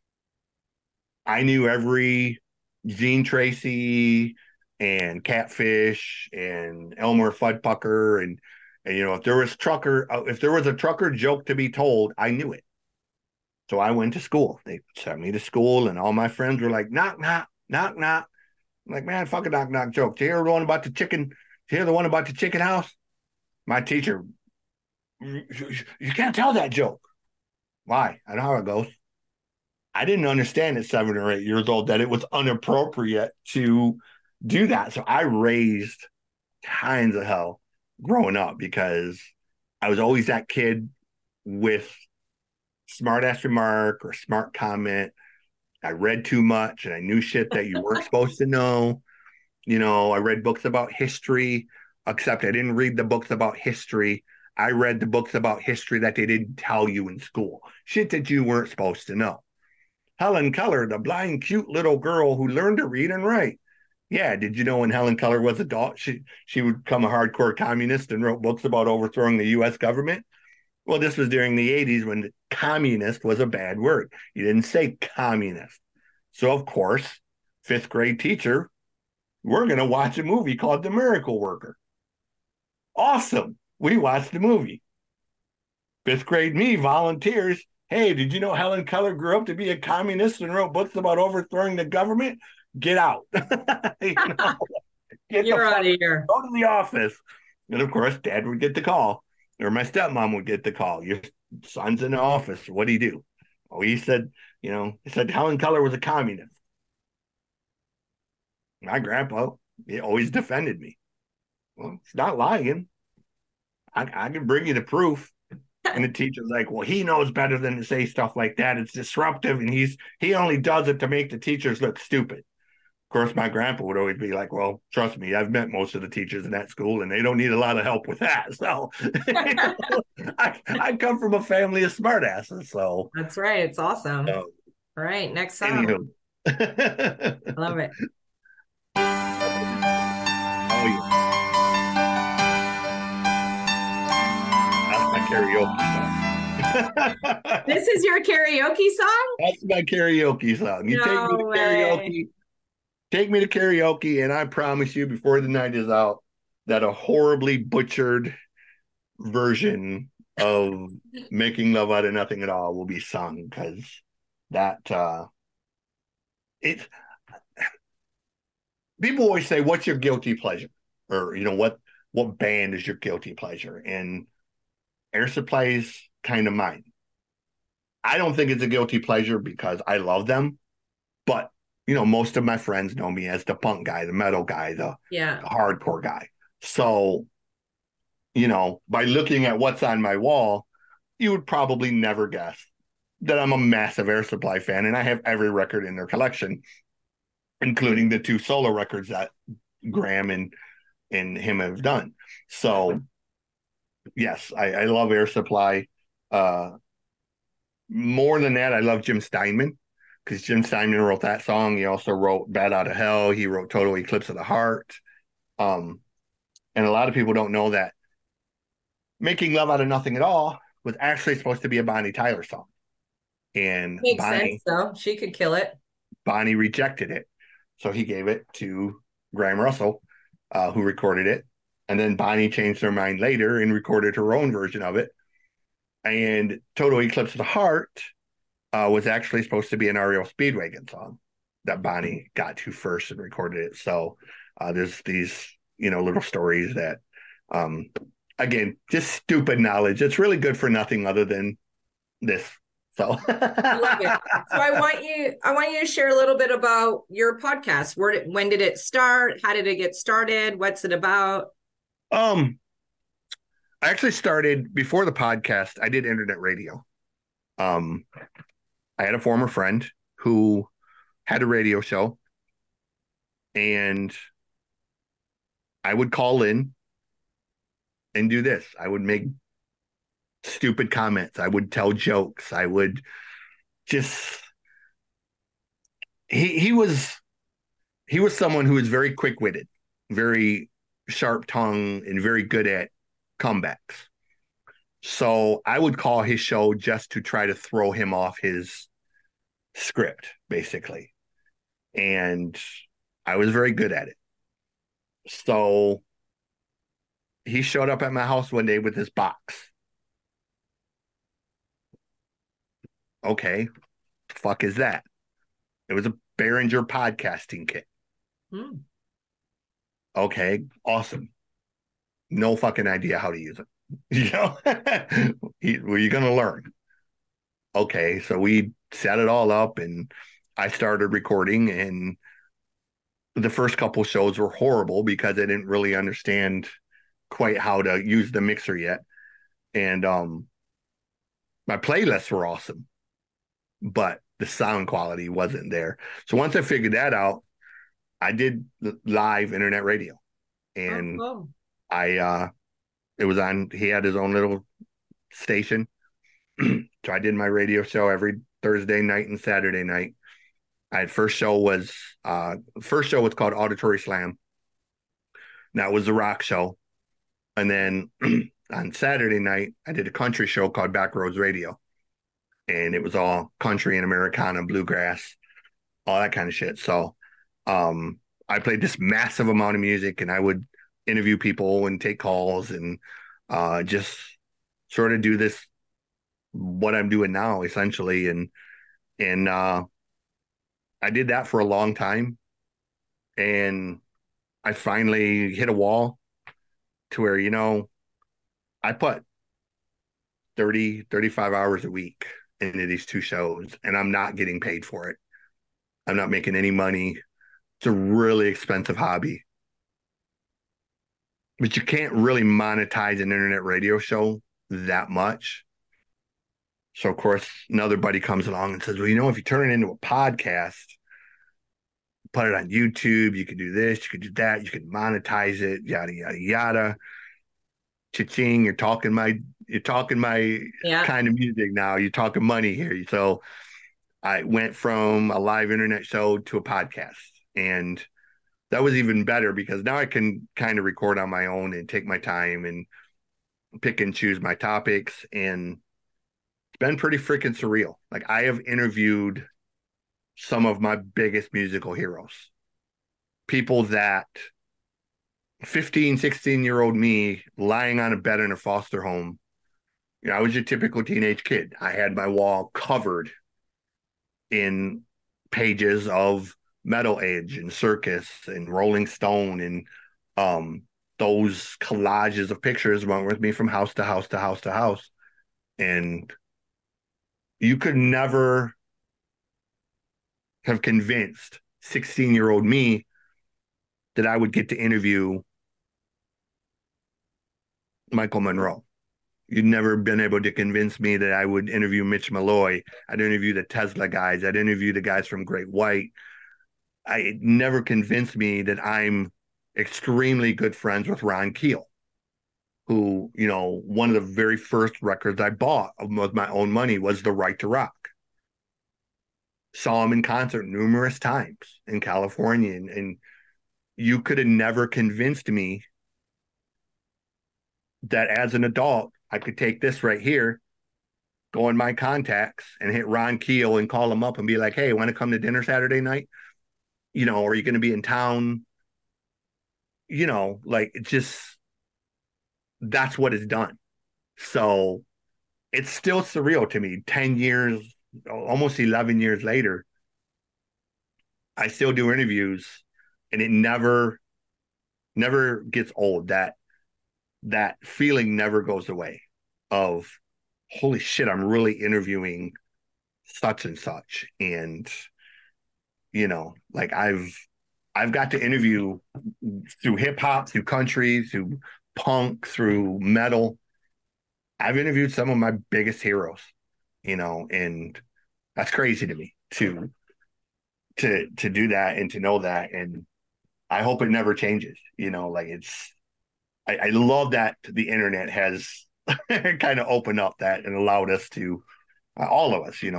I knew every Gene Tracy and Catfish and Elmer Fuddpucker. And if there was a trucker joke to be told, I knew it. So I went to school. They sent me to school, and all my friends were like, knock, knock, knock, knock. I'm like, man, fuck a knock, knock joke. Do you hear the one about the chicken? Do you hear the one about the chicken house? My teacher, you can't tell that joke. Why? I know how it goes. I didn't understand at 7 or 8 years old that it was inappropriate to do that. So I raised kinds of hell growing up, because I was always that kid with smart ass remark or smart comment. I read too much and I knew shit that you weren't supposed to know. I read books about history, except I didn't read the books about history. I read the books about history that they didn't tell you in school. Shit that you weren't supposed to know. Helen Keller, the blind, cute little girl who learned to read and write. Yeah, did you know when Helen Keller was a adult, she would become a hardcore communist and wrote books about overthrowing the U.S. government? Well, this was during the 80s when communist was a bad word. You didn't say communist. So, of course, fifth grade teacher, we're going to watch a movie called The Miracle Worker. Awesome. We watched the movie. Fifth grade me volunteers. Hey, did you know Helen Keller grew up to be a communist and wrote books about overthrowing the government? Get out. You're out of here. Go to the office. And of course, Dad would get the call, or my stepmom would get the call. Your son's in the office. What do you do? Oh, he said Helen Keller was a communist. My grandpa, he always defended me. Well, it's not lying. I can bring you the proof. And the teacher's like, well, he knows better than to say stuff like that. It's disruptive, and he only does it to make the teachers look stupid. Of course, my grandpa would always be like, well, trust me, I've met most of the teachers in that school, and they don't need a lot of help with that. So I come from a family of smartasses. So that's right. It's awesome. All right, next song. I love it. Oh, yeah. Karaoke song. This is your karaoke song? That's my karaoke song. You take me to karaoke. Take me to karaoke, and I promise you, before the night is out, that a horribly butchered version of Making Love Out of Nothing at All will be sung, because that people always say, what's your guilty pleasure? Or what band is your guilty pleasure? And Air Supply is kind of mine. I don't think it's a guilty pleasure because I love them, but most of my friends know me as the punk guy, the metal guy, the hardcore guy. So, by looking at what's on my wall, you would probably never guess that I'm a massive Air Supply fan, and I have every record in their collection, including the 2 solo records that Graham and him have done. So, yes, I love Air Supply. More than that, I love Jim Steinman, because Jim Steinman wrote that song. He also wrote Bat Out of Hell. He wrote Total Eclipse of the Heart. And a lot of people don't know that Making Love Out of Nothing at All was actually supposed to be a Bonnie Tyler song. And makes sense, though. She could kill it. Bonnie rejected it. So he gave it to Graham Russell, who recorded it. And then Bonnie changed her mind later and recorded her own version of it. And Total Eclipse of the Heart was actually supposed to be an REO Speedwagon song that Bonnie got to first and recorded it. So there's these, little stories that, again, just stupid knowledge. It's really good for nothing other than this. So I love it. So I want you to share a little bit about your podcast. When did it start? How did it get started? What's it about? I actually started before the podcast. I did internet radio. I had a former friend who had a radio show, and I would call in and do this. I would make stupid comments. I would tell jokes. I would just he was someone who was very quick-witted, very sharp tongue, and very good at comebacks. So I would call his show just to try to throw him off his script, basically. And I was very good at it. So he showed up at my house one day with this box. Okay, the fuck is that? It was a Behringer podcasting kit. Okay, awesome. No fucking idea how to use it. Were you going to learn? Okay, so we set it all up, and I started recording, and the first couple shows were horrible because I didn't really understand quite how to use the mixer yet. And my playlists were awesome, but the sound quality wasn't there. So once I figured that out, I did live internet radio, and Oh, it was on. He had his own little station, so I did my radio show every Thursday night and Saturday night. I had first show was called Auditory Slam. That was the rock show, and then on Saturday night I did a country show called Backroads Radio, and it was all country and Americana, bluegrass, all that kind of shit. So I played this massive amount of music, and I would interview people and take calls and just sort of do this, what I'm doing now, essentially. And I did that for a long time. And I finally hit a wall to where, I put 30, 35 hours a week into these two shows, and I'm not getting paid for it. I'm not making any money. It's a really expensive hobby. But you can't really monetize an internet radio show that much. So, of course, another buddy comes along and says, well, if you turn it into a podcast, put it on YouTube, you can do this, you can do that, you can monetize it, yada, yada, yada. Cha-ching, you're talking my kind of music now. You're talking money here. So I went from a live internet show to a podcast. And that was even better because now I can kind of record on my own and take my time and pick and choose my topics. And it's been pretty freaking surreal. Like, I have interviewed some of my biggest musical heroes, people that 15, 16-year-old me lying on a bed in a foster home. I was your typical teenage kid. I had my wall covered in pages of Metal Age and Circus and Rolling Stone, and those collages of pictures went with me from house to house to house to house. And you could never have convinced 16-year-old me that I would get to interview Michael Monroe. You'd never been able to convince me that I would interview Mitch Malloy. I'd interview the Tesla guys. I'd interview the guys from Great White. It never convinced me that I'm extremely good friends with Ron Keel, who, one of the very first records I bought with my own money was The Right to Rock. Saw him in concert numerous times in California, and you could have never convinced me that as an adult, I could take this right here, go in my contacts and hit Ron Keel and call him up and be like, hey, want to come to dinner Saturday night? Are you going to be in town? It just, that's what it's done. So it's still surreal to me. 10 years, almost 11 years later, I still do interviews, and it never gets old. That feeling never goes away of, holy shit, I'm really interviewing such and such. And, I've got to interview through hip hop, through country, through punk, through metal. I've interviewed some of my biggest heroes, and that's crazy to me to do that and to know that. And I hope it never changes, I love that the internet has kind of opened up that and allowed us to, all of us,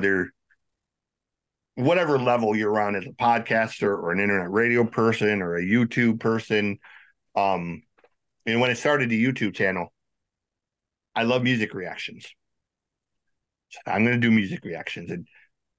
whatever level you're on as a podcaster or an internet radio person or a YouTube person. And when I started the YouTube channel, I love music reactions. So I'm going to do music reactions. And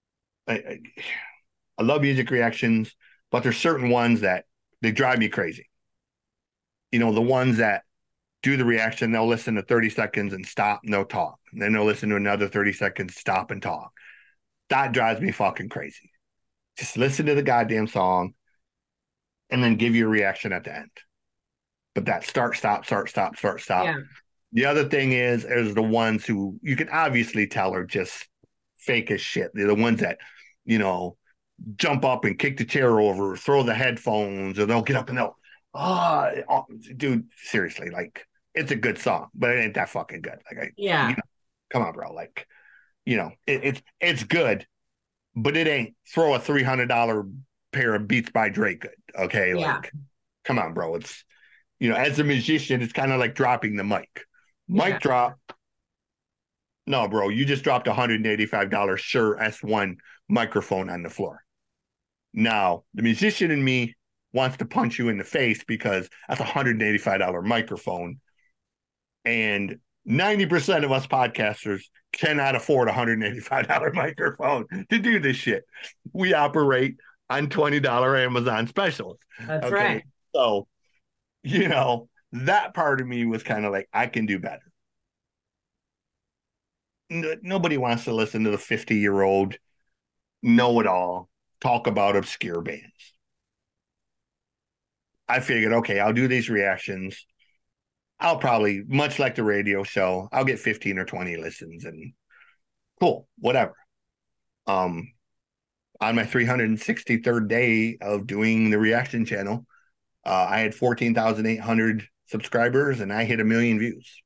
I love music reactions, but there's certain ones that they drive me crazy. The ones that do the reaction, they'll listen to 30 seconds and stop and they'll talk. And then they'll listen to another 30 seconds, stop and talk. That drives me fucking crazy. Just listen to the goddamn song and then give you a reaction at the end. But that start, stop, start, stop, start, stop. Yeah. The other thing is the ones who you can obviously tell are just fake as shit. They're the ones that, jump up and kick the chair over, throw the headphones, or they'll get up and they'll, dude, seriously, it's a good song, but it ain't that fucking good. Come on, bro. It's good, but it ain't throw a $300 pair of Beats by Dre good. Okay. Yeah. Like, come on, bro. It's, as a musician, it's kind of like dropping the mic. Mic drop. No, bro, you just dropped $185 Shure S1 microphone on the floor. Now, the musician in me wants to punch you in the face because that's a $185 microphone. And 90% of us podcasters cannot afford a $185 microphone to do this shit. We operate on $20 Amazon specials. That's right. So, that part of me was kind of like, I can do better. Nobody wants to listen to the 50-year-old know-it-all talk about obscure bands. I figured, okay, I'll do these reactions. I'll probably, much like the radio show, I'll get 15 or 20 listens and cool, whatever. On my 363rd day of doing the reaction channel, I had 14,800 subscribers and I hit 1 million views.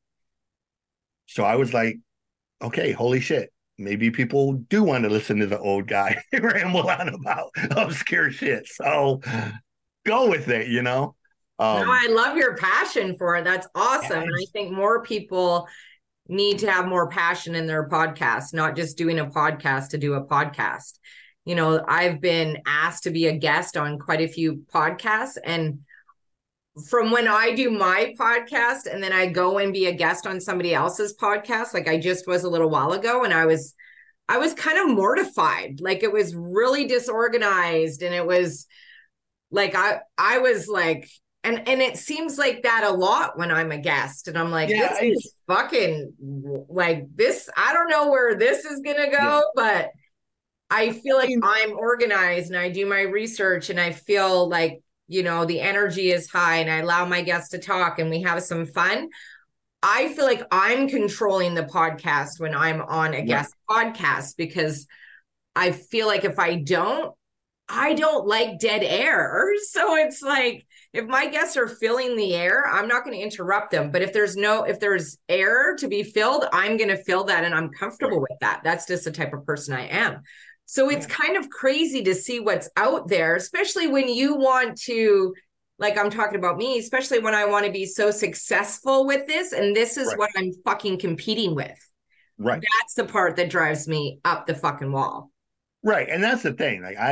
So I was like, okay, holy shit. Maybe people do want to listen to the old guy ramble on about obscure shit. So go with it, No, I love your passion for it. That's awesome. Yes. And I think more people need to have more passion in their podcast, not just doing a podcast to do a podcast. I've been asked to be a guest on quite a few podcasts, and from when I do my podcast and then I go and be a guest on somebody else's podcast, like I just was a little while ago, and I was kind of mortified. Like it was really disorganized, and it was like, I was like, and it seems like that a lot when I'm a guest, and I'm like, this is fucking like this. I don't know where this is going to go, but I feel like I'm organized and I do my research and I feel like, the energy is high and I allow my guests to talk and we have some fun. I feel like I'm controlling the podcast when I'm on a guest podcast, because I feel like if I don't like dead air. So it's like, if my guests are filling the air, I'm not going to interrupt them. But if there's air to be filled, I'm going to fill that, and I'm comfortable with that. That's just the type of person I am. So it's kind of crazy to see what's out there, especially when you want to, like I'm talking about me, especially when I want to be so successful with this. And this is what I'm fucking competing with. Right. That's the part that drives me up the fucking wall. Right. And that's the thing. Like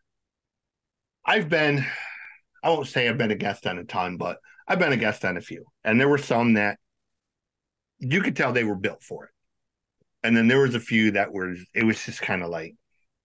I've been, I won't say I've been a guest on a ton, but I've been a guest on a few. And there were some that you could tell they were built for it. And then there was a few that it was just kind of like,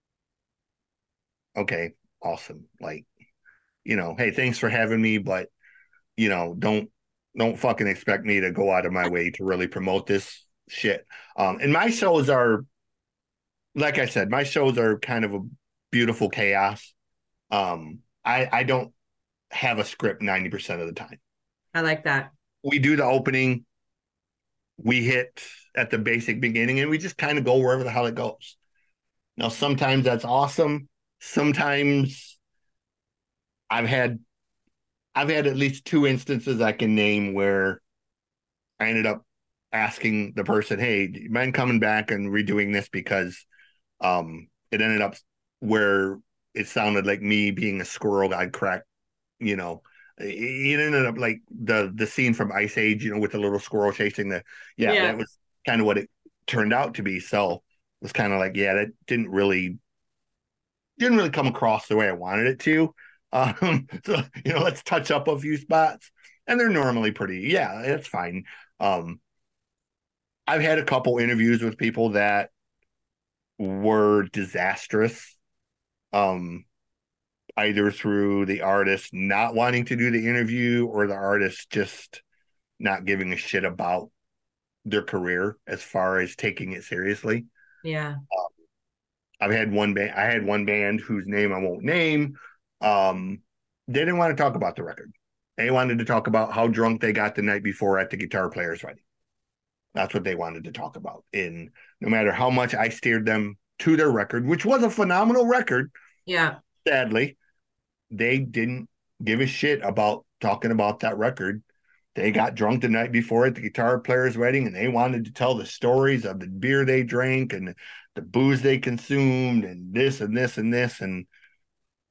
okay, awesome. Like, hey, thanks for having me, but don't fucking expect me to go out of my way to really promote this shit. And my shows are, like I said, my shows are kind of a beautiful chaos. I don't have a script 90% of the time. I like that. We do the opening, we hit at the basic beginning, and we just kind of go wherever the hell it goes. Now, sometimes that's awesome. Sometimes I've had at least 2 instances I can name where I ended up asking the person, hey, do you mind coming back and redoing this? Because it ended up where it sounded like me being a squirrel got cracked, it ended up like the scene from Ice Age, with the little squirrel chasing that was kind of what it turned out to be. So it was kind of like, that didn't really come across the way I wanted it to. So, let's touch up a few spots, and they're normally pretty, it's fine. I've had a couple interviews with people that were disastrous, either through the artist not wanting to do the interview or the artist just not giving a shit about their career as far as taking it seriously. Yeah. I had one band whose name I won't name. They didn't want to talk about the record. They wanted to talk about how drunk they got the night before at the guitar player's wedding. That's what they wanted to talk about. And no matter how much I steered them to their record, which was a phenomenal record. Yeah. Sadly, they didn't give a shit about talking about that record. They got drunk the night before at the guitar player's wedding, and they wanted to tell the stories of the beer they drank and the booze they consumed and this and this and this. And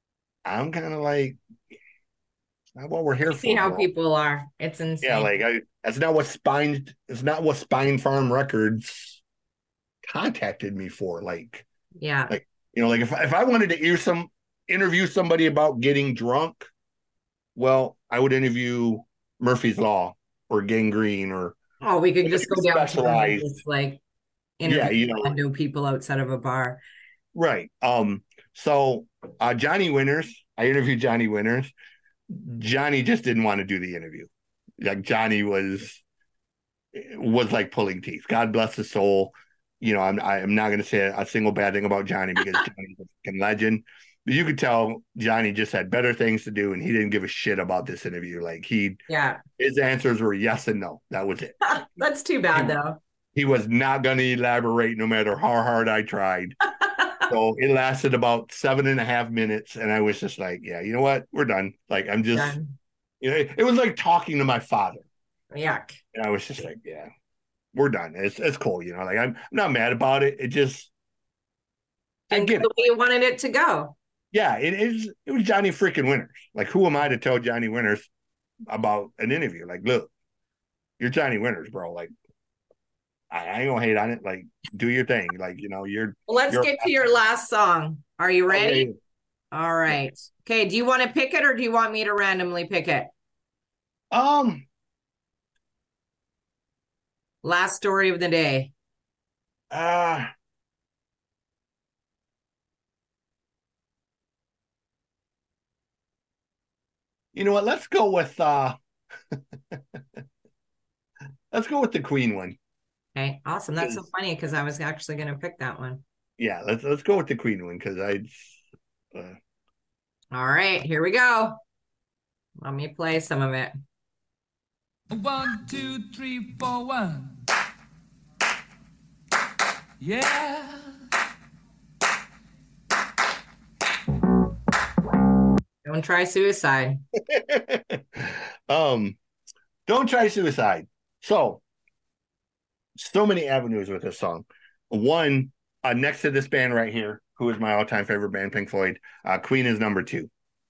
I'm kind of like, it's not what we're here I see for, how bro. people are. It's Yeah, insane. like that's not what Spine Farm Records contacted me for. Yeah. Like if I wanted to interview somebody about getting drunk, well, I would interview Murphy's Law or Gangrene or Oh, we could just somebody go downtown and specialized. just like Yeah, interview random people outside of a bar. right. So Johnny Winters, I interviewed Johnny Winters. Johnny just didn't want to do the interview. Like Johnny was like pulling teeth. God bless his soul. I'm not going to say a single bad thing about Johnny because Johnny's a fucking legend. But you could tell Johnny just had better things to do, and he didn't give a shit about this interview. Like Yeah. his answers were yes and no. That was it. That's too He, bad though. he was not going to elaborate, no matter how hard I tried. So it lasted about 7.5 minutes, and I was just like, yeah, you know what? We're done. Like I'm just, Done. it was like talking to my father, Yuck. and I was just like, yeah, we're done. It's cool, Like I'm not mad about it. It just I Didn't go get the it. way you wanted it to go. Yeah, it is. It was Johnny freaking Winters. Like, who am I to tell Johnny Winters about an interview? Like, look, you're Johnny Winters, bro. Like, I ain't gonna hate on it. Like, do your thing. Like, Let's you're get to your last song. Are you ready? okay. All right. Okay. Do you want to pick it or do you want me to randomly pick it? Um, Last story of the day. uh, you know what? Let's go with the Queen one. Okay. Awesome. That's so funny because I was actually going to pick that one. Yeah, let's go with the Queen one because All right. Here we go. Let me play some of it. 1, 2, 3, 4, 1. Yeah. Don't try suicide. Don't try suicide. So many avenues with this song. One, next to this band right here, who is my all-time favorite band, Pink Floyd, Queen is number 2.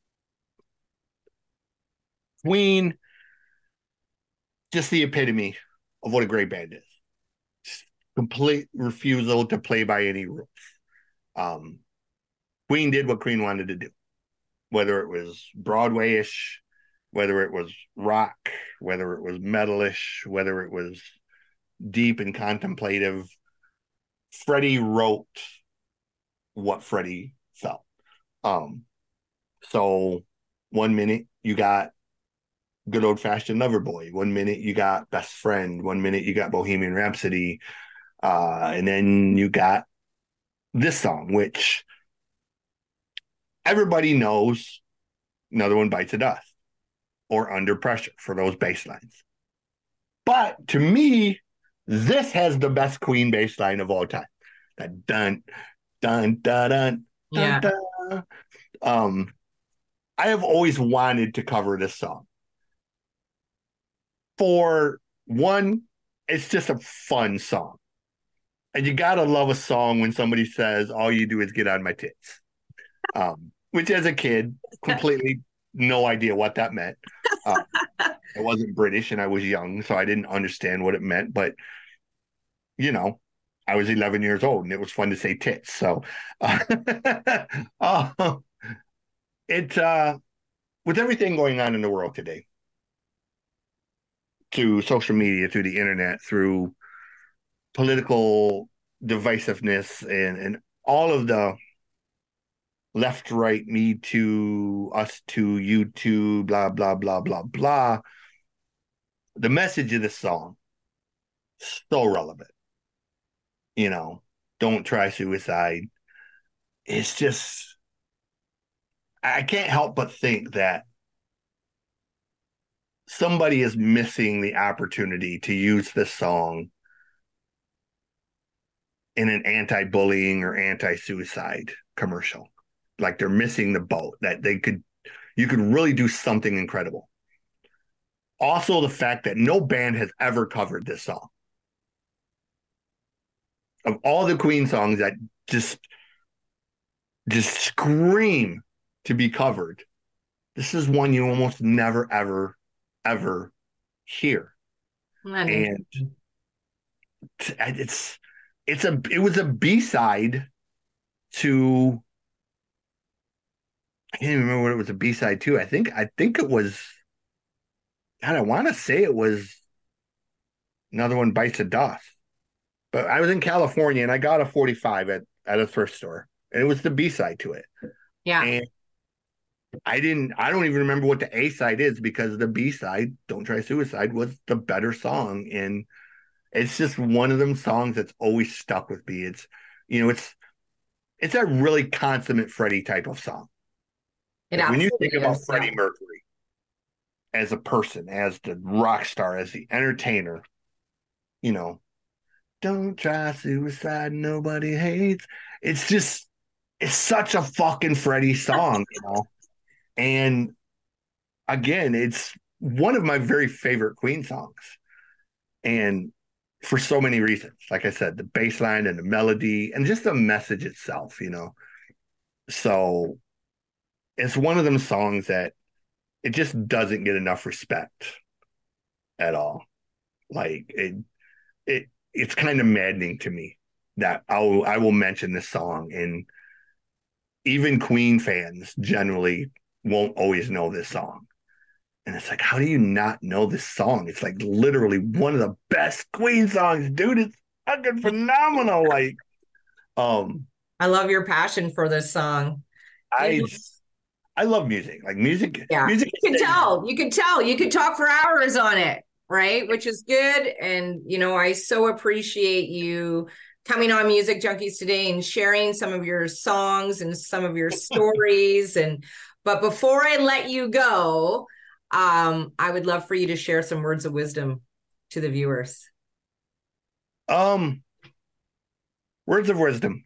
Queen, just the epitome of what a great band is. Just complete refusal to play by any rules. Queen did what Queen wanted to do, whether it was Broadway-ish, whether it was rock, whether it was metalish, whether it was deep and contemplative. Freddie wrote what Freddie felt. So 1 minute you got Good Old Fashioned Lover Boy. 1 minute you got Best Friend. 1 minute you got Bohemian Rhapsody. And then you got this song, which everybody knows. Another One Bites the Dust or Under Pressure for those bass lines. But to me, this has the best Queen bass line of all time. That dun, dun, dun, dun, Yeah. dun, dun. I have always wanted to cover this song. For one, it's just a fun song. And you gotta love a song when somebody says, all you do is get on my tits. Which as a kid, completely no idea what that meant. I wasn't British and I was young, so I didn't understand what it meant. But, I was 11 years old and it was fun to say tits. So with everything going on in the world today, through social media, through the internet, through political divisiveness and all of the left, right, me too, us too, you too, blah, blah, blah, blah, blah. The message of this song, so relevant. Don't try suicide. It's just, I can't help but think that somebody is missing the opportunity to use this song in an anti-bullying or anti-suicide commercial. Like they're missing the boat that you could really do something incredible. Also, the fact that no band has ever covered this song. Of all the Queen songs that just scream to be covered. This is one you almost never, ever, ever hear. And it was a B-side to, I can't even remember what it was a B-side to. I think it was, God, I want to say it was Another One Bites the Dust. But I was in California and I got a 45 at a thrift store. And it was the B-side to it. Yeah. And I don't even remember what the A-side is, because the B-side, Don't Try Suicide, was the better song. And it's just one of them songs that's always stuck with me. It's, it's a really consummate Freddie type of song. Like when you think about Freddie Mercury as a person, as the rock star, as the entertainer, don't try suicide, nobody hates. It's such a fucking Freddie song, And again, it's one of my very favorite Queen songs. And for so many reasons, like I said, the bass line and the melody and just the message itself, So it's one of them songs that it just doesn't get enough respect at all. Like it's kind of maddening to me that I will mention this song, and even Queen fans generally won't always know this song. And it's like, how do you not know this song? It's like literally one of the best Queen songs, dude. It's fucking phenomenal. Like, I love your passion for this song. I love music. Like music. Yeah, music you can tell. You could talk for hours on it, right? Which is good. And I so appreciate you coming on Music Junkies today and sharing some of your songs and some of your stories. But before I let you go, I would love for you to share some words of wisdom to the viewers. Words of wisdom.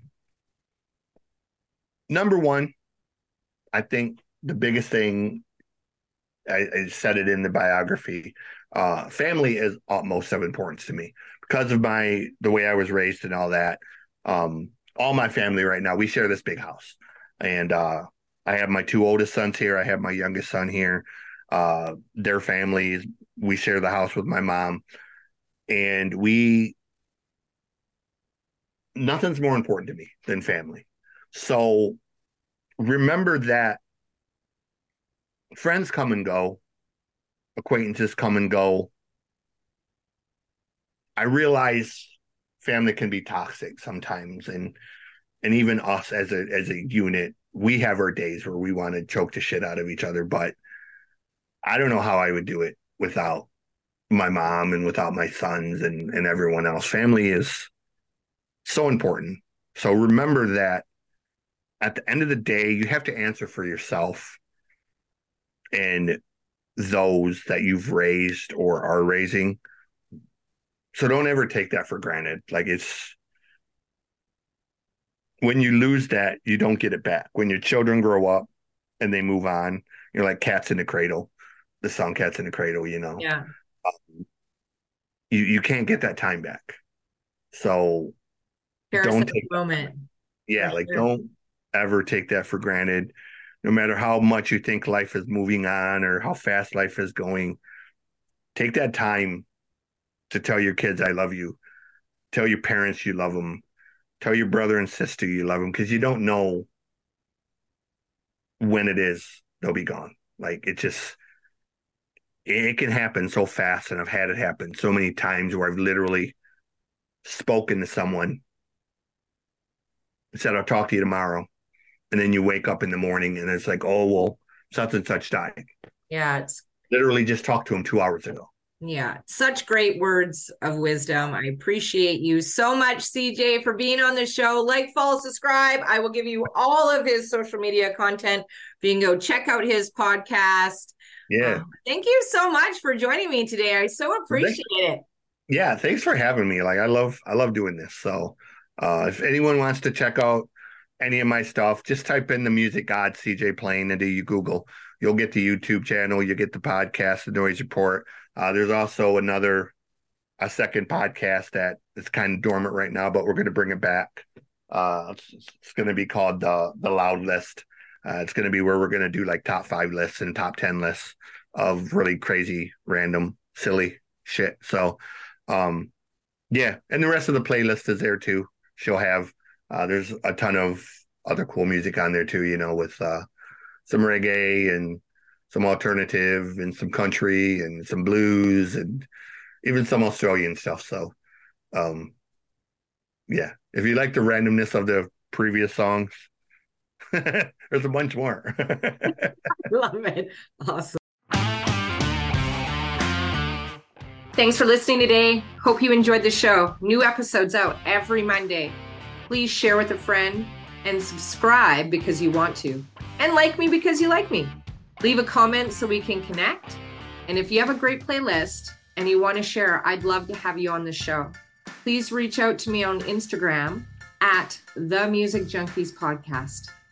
Number one, I think the biggest thing, I said it in the biography, family is utmost of importance to me because of the way I was raised and all that. All my family right now, we share this big house, and I have my two oldest sons here. I have my youngest son here. Their families, we share the house with my mom, and nothing's more important to me than family. So remember that friends come and go, acquaintances come and go. I realize family can be toxic sometimes, and even us as a unit, we have our days where we want to choke the shit out of each other, but I don't know how I would do it without my mom and without my sons and everyone else. Family is so important. So remember that at the end of the day, you have to answer for yourself and those that you've raised or are raising. So don't ever take that for granted. Like, when you lose that, you don't get it back. When your children grow up and they move on, you're like cats in the cradle, the song Cats in the Cradle, Yeah. You can't get that time back. So don't take the moment. Yeah, like don't ever take that for granted. No matter how much you think life is moving on or how fast life is going, take that time to tell your kids, I love you. Tell your parents you love them. Tell your brother and sister you love them, because you don't know when it is they'll be gone. Like, it can happen so fast, and I've had it happen so many times where I've literally spoken to someone, said, I'll talk to you tomorrow. And then you wake up in the morning and it's like, oh, well, such and such died. Yeah. It's literally just talked to him 2 hours ago. Yeah. Such great words of wisdom. I appreciate you so much, CJ, for being on the show. Like, follow, subscribe. I will give you all of his social media content. You can go check out his podcast. Yeah. Thank you so much for joining me today. I so appreciate it. Yeah. Thanks for having me. Like, I love doing this. So if anyone wants to check out any of my stuff, just type in the Music God CJ Plain into you Google. You'll get the YouTube channel. You get the podcast, The Noise Report. There's also a second podcast that is kind of dormant right now, but we're going to bring it back. It's going to be called the Loud List. It's going to be where we're going to do like top 5 lists and top 10 lists of really crazy, random, silly shit. So, yeah. And the rest of the playlist is there too. She'll have, there's a ton of other cool music on there too, you know, with some reggae and some alternative and some country and some blues and even some Australian stuff. So, yeah, if you like the randomness of the previous songs, there's a bunch more. Love it. Awesome. Thanks for listening today. Hope you enjoyed the show. New episodes out every Monday. Please share with a friend and subscribe because you want to. And like me because you like me. Leave a comment so we can connect. And if you have a great playlist and you want to share, I'd love to have you on the show. Please reach out to me on Instagram at The Music Junkies Podcast.